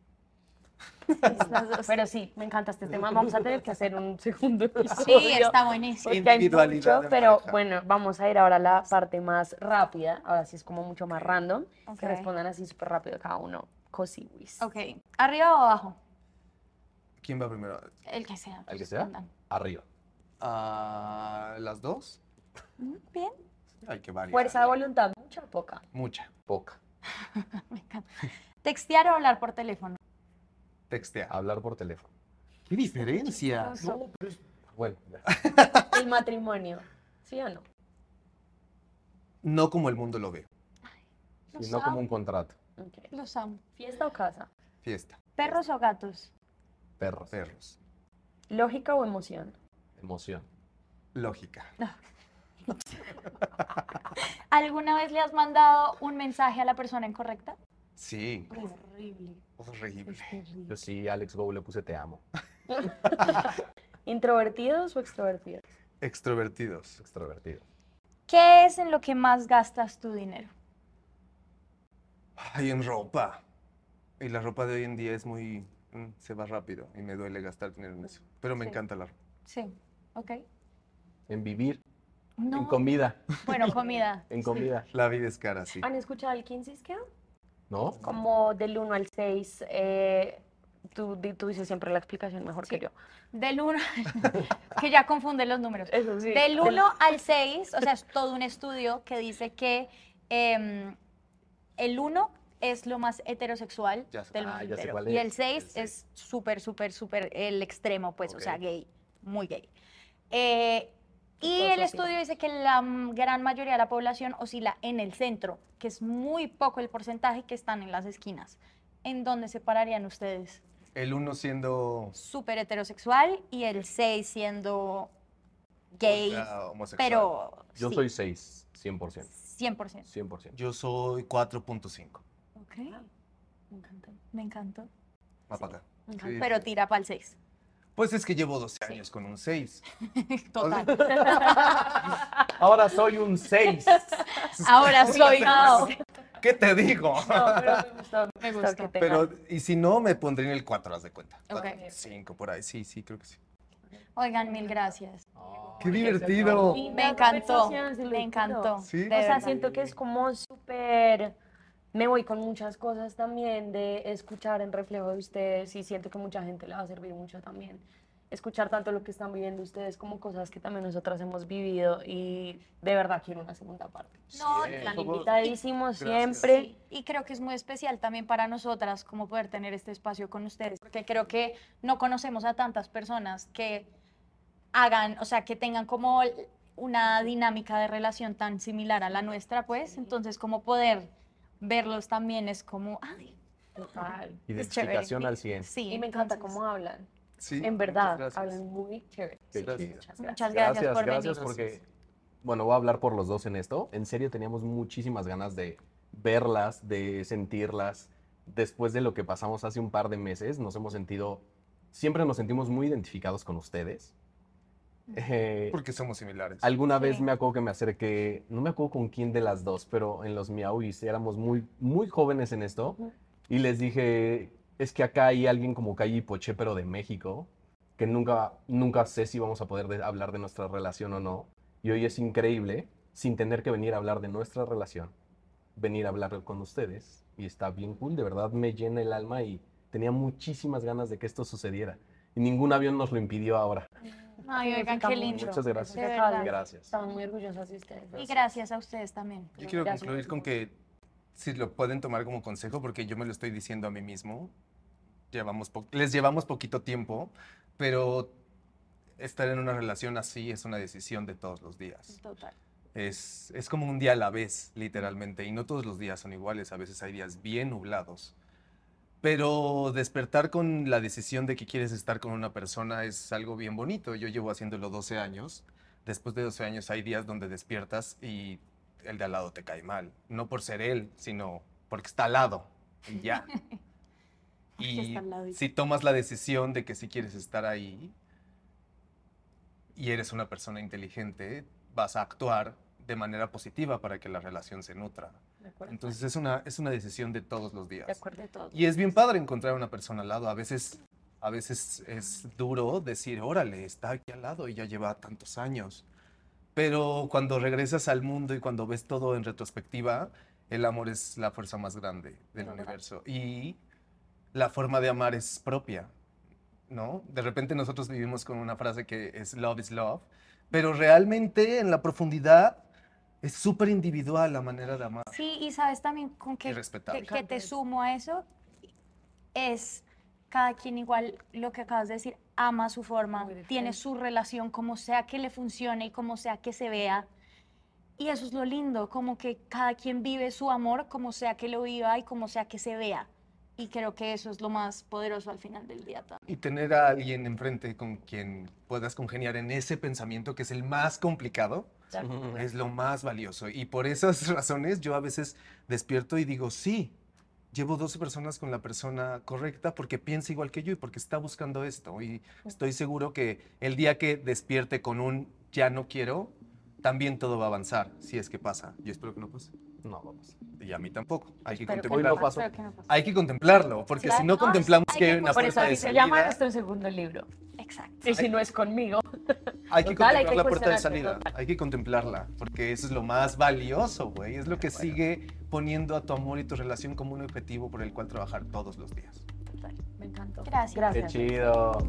Las dos. Pero sí, me encanta este tema. Vamos a tener que hacer un segundo episodio. Sí, está buenísimo. Porque hay Individualidad mucho, en pero pareja. bueno, vamos a ir ahora a la parte más rápida. Ahora sí es como mucho más random. Ok. Que respondan así súper rápido cada uno. Cosiwis. Ok. ¿Arriba o abajo? ¿Quién va primero? El que sea. ¿El que sea? respondan. Arriba. ¿A las dos? Mm, Bien, Hay que variar. Fuerza de voluntad, mucha o poca. Mucha. Poca. me encanta. ¿Textear o hablar por teléfono? Textea. Hablar por teléfono. ¿Qué diferencia? No, pero es... Bueno, ya. El matrimonio, ¿sí o no? No como el mundo lo ve. Los Y no como amo. un contrato. Ok. Los amo. ¿Fiesta o casa? Fiesta. ¿Perros o gatos? Perros. Perros. ¿Lógica o emoción? Emoción. Lógica. ¿Alguna vez le has mandado un mensaje a la persona incorrecta? Sí. Horrible. Horrible. Es terrible. Yo sí, Alex Go le puse te amo. ¿Introvertidos o extrovertidos? Extrovertidos. Extrovertido. ¿Qué es en lo que más gastas tu dinero? Ay, en ropa. Y la ropa de hoy en día es muy... mm, se va rápido y me duele gastar dinero en eso. Pero me Sí. encanta la ropa. Sí, ok. En vivir. No. En comida. Bueno, comida. En comida. La vida es cara, sí. ¿Han escuchado el quince scale? ¿No? Como del uno al seis. Eh, tú, di- tú dices siempre la explicación mejor Sí. que yo. Del uno, que ya confunde los números. Eso sí. Del uno al seis, o sea, es todo un estudio que dice que em, el uno es lo más heterosexual Ya sé. del Ah, mundo ya sé entero. cuál Y es. el seis El seis. es súper, súper, súper el extremo, pues, o sea, Ok. gay, muy gay. Eh, Y Todo el eso sí. estudio dice que la mm, gran mayoría de la población oscila en el centro, que es muy poco el porcentaje que están en las esquinas. ¿En dónde se pararían ustedes? El uno siendo Súper heterosexual y el seis siendo gay, ultra homosexual. pero Yo sí, soy seis, cien por ciento. cien por ciento. cien por ciento. Yo soy cuatro punto cinco. Ok, Me encanta. me encantó. Va para acá. Me encanta. Sí. Pero tira para el seis. Pues es que llevo doce años con un seis. Total. Ahora soy un seis. Ahora soy... ¿Qué te digo? No, pero me gusta, Me gusta gusta. que tenga- Pero, y si no, me pondré en el cuatro, haz de cuenta. Ok. cinco por ahí, sí, sí, creo que sí. Oigan, mil gracias. ¡Qué divertido! Y Me la encantó, conversación, sí, lo me juro. encantó. Sí. de O sea, verdad. siento que es como súper... Me voy con muchas cosas también de escuchar en reflejo de ustedes y siento que mucha gente le va a servir mucho también. Escuchar tanto lo que están viviendo ustedes como cosas que también nosotras hemos vivido y de verdad quiero una segunda parte. No, Están por favor. invitadísimos Gracias. siempre. Sí, y creo que es muy especial también para nosotras como poder tener este espacio con ustedes, porque creo que no conocemos a tantas personas que hagan, o sea, que tengan como una dinámica de relación tan similar a la nuestra, pues, entonces como poder verlos también es como, ay, Total. es chévere. Identificación al cien. Sí, Y me encanta entonces, cómo hablan. Sí, En verdad, muchas gracias. hablan muy chévere. Qué Sí, chido. muchas gracias. Muchas gracias, por gracias venir. porque, bueno, voy a hablar por los dos en esto. En serio, teníamos muchísimas ganas de verlas, de sentirlas. Después de lo que pasamos hace un par de meses, nos hemos sentido, siempre nos sentimos muy identificados con ustedes. Eh, Porque somos similares. alguna vez Sí. me acuerdo que me acerqué, no me acuerdo con quién de las dos, pero en los Miauis éramos muy, muy jóvenes en esto. Y les dije, es que acá hay alguien como Calle y Poché, pero de México, que nunca, nunca sé si vamos a poder de- hablar de nuestra relación o no. Y hoy es increíble, sin tener que venir a hablar de nuestra relación, venir a hablar con ustedes. Y está bien cool, de verdad me llena el alma y tenía muchísimas ganas de que esto sucediera. Y ningún avión nos lo impidió ahora. Ay, oigan, Significa qué mucho. lindo. Muchas gracias. De verdad. Gracias. Estamos muy orgullosas de ustedes. Y gracias a ustedes también. Yo quiero Gracias. concluir con que si lo pueden tomar como consejo, porque yo me lo estoy diciendo a mí mismo, llevamos po- les llevamos poquito tiempo, pero estar en una relación así es una decisión de todos los días. Total. Es, es como un día a la vez, literalmente, y no todos los días son iguales, a veces hay días bien nublados. Pero despertar con la decisión de que quieres estar con una persona es algo bien bonito. Yo llevo haciéndolo doce años. Después de doce años hay días donde despiertas y el de al lado te cae mal. No por ser él, sino porque está al lado. Y ya. Y está al lado. si tomas la decisión de que sí quieres estar ahí y eres una persona inteligente, vas a actuar de manera positiva para que la relación se nutra. De acuerdo. Entonces es una, es una decisión de todos los días. De acuerdo de todo. Y es bien padre encontrar una persona al lado. A veces, a veces es duro decir, órale, está aquí al lado y ya lleva tantos años. Pero cuando regresas al mundo y cuando ves todo en retrospectiva, el amor es la fuerza más grande del De verdad. universo. Y la forma de amar es propia, ¿no? De repente nosotros vivimos con una frase que es love is love, pero realmente en la profundidad es súper individual la manera de amar. Sí, y sabes también con Y qué respetable. que, que te sumo a eso, es cada quien igual, lo que acabas de decir, ama su forma, Muy diferente. tiene su relación, como sea que le funcione y como sea que se vea. Y eso es lo lindo, como que cada quien vive su amor como sea que lo viva y como sea que se vea. Y creo que eso es lo más poderoso al final del día también. Y tener a alguien enfrente con quien puedas congeniar en ese pensamiento que es el más complicado, De acuerdo. es lo más valioso. Y por esas razones yo a veces despierto y digo, sí, llevo doce personas con la persona correcta porque piensa igual que yo y porque está buscando esto. Y estoy seguro que el día que despierte con un ya no quiero, también todo va a avanzar, si es que pasa. Yo espero que no pase. No, vamos. Y a mí tampoco. Hay que Espero que Hoy contemplarlo. no pasó. Espero que no pase. Hay que contemplarlo, porque Claro, si no no, contemplamos hay que que hay una Por eso puerta de así se llama salida, nuestro segundo libro. Exacto. Y si no es conmigo. hay que Total, hay contemplar que la puerta de cuestionarse, salida. total. Hay que contemplarla, porque eso es lo más valioso, güey. Es lo que sigue poniendo a tu amor y tu relación como un objetivo por el cual trabajar todos los días. Total, me encantó. Gracias. Qué Gracias. chido.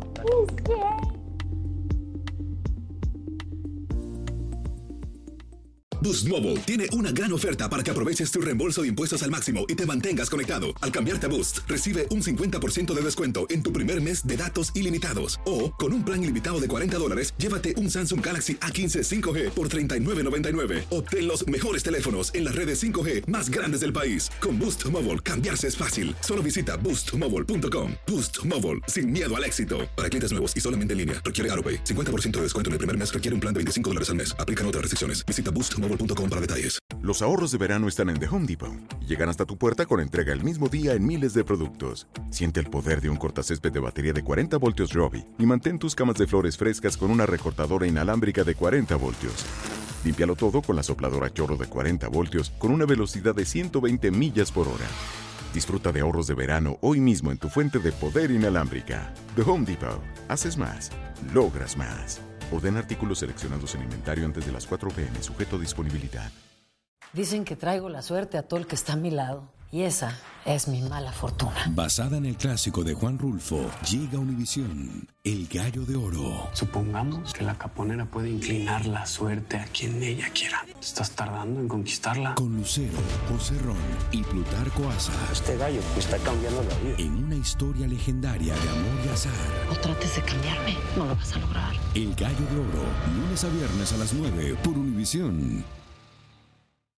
Boost Mobile tiene una gran oferta para que aproveches tu reembolso de impuestos al máximo y te mantengas conectado. Al cambiarte a Boost, recibe un cincuenta por ciento de descuento en tu primer mes de datos ilimitados. O, con un plan ilimitado de cuarenta dólares, llévate un Samsung Galaxy A quince cinco G por treinta y nueve noventa y nueve. Obtén los mejores teléfonos en las redes cinco G más grandes del país. Con Boost Mobile, cambiarse es fácil. Solo visita boost mobile punto com. Boost Mobile, sin miedo al éxito. Para clientes nuevos y solamente en línea, requiere AutoPay. cincuenta por ciento de descuento en el primer mes requiere un plan de veinticinco dólares al mes. Aplican otras restricciones. Visita boost mobile punto com para detalles. Los ahorros de verano están en The Home Depot. Llegan hasta tu puerta con entrega el mismo día en miles de productos. Siente el poder de un cortacésped de batería de cuarenta voltios Robbie y mantén tus camas de flores frescas con una recortadora inalámbrica de cuarenta voltios. Límpialo todo con la sopladora chorro de cuarenta voltios con una velocidad de ciento veinte millas por hora. Disfruta de ahorros de verano hoy mismo en tu fuente de poder inalámbrica. The Home Depot. Haces más. Logras más. Ordena artículos seleccionados en inventario antes de las cuatro p m sujeto a disponibilidad. Dicen que traigo la suerte a todo el que está a mi lado. Y esa es mi mala fortuna. Basada en el clásico de Juan Rulfo, llega Univisión, El Gallo de Oro. Supongamos que la caponera puede inclinar la suerte a quien ella quiera. ¿Estás tardando en conquistarla? Con Lucero, José Ron y Plutarco Asa. Este gallo me está cambiando la vida. En una historia legendaria de amor y azar. No trates de cambiarme, no lo vas a lograr. El Gallo de Oro, lunes a viernes a las nueve por Univisión.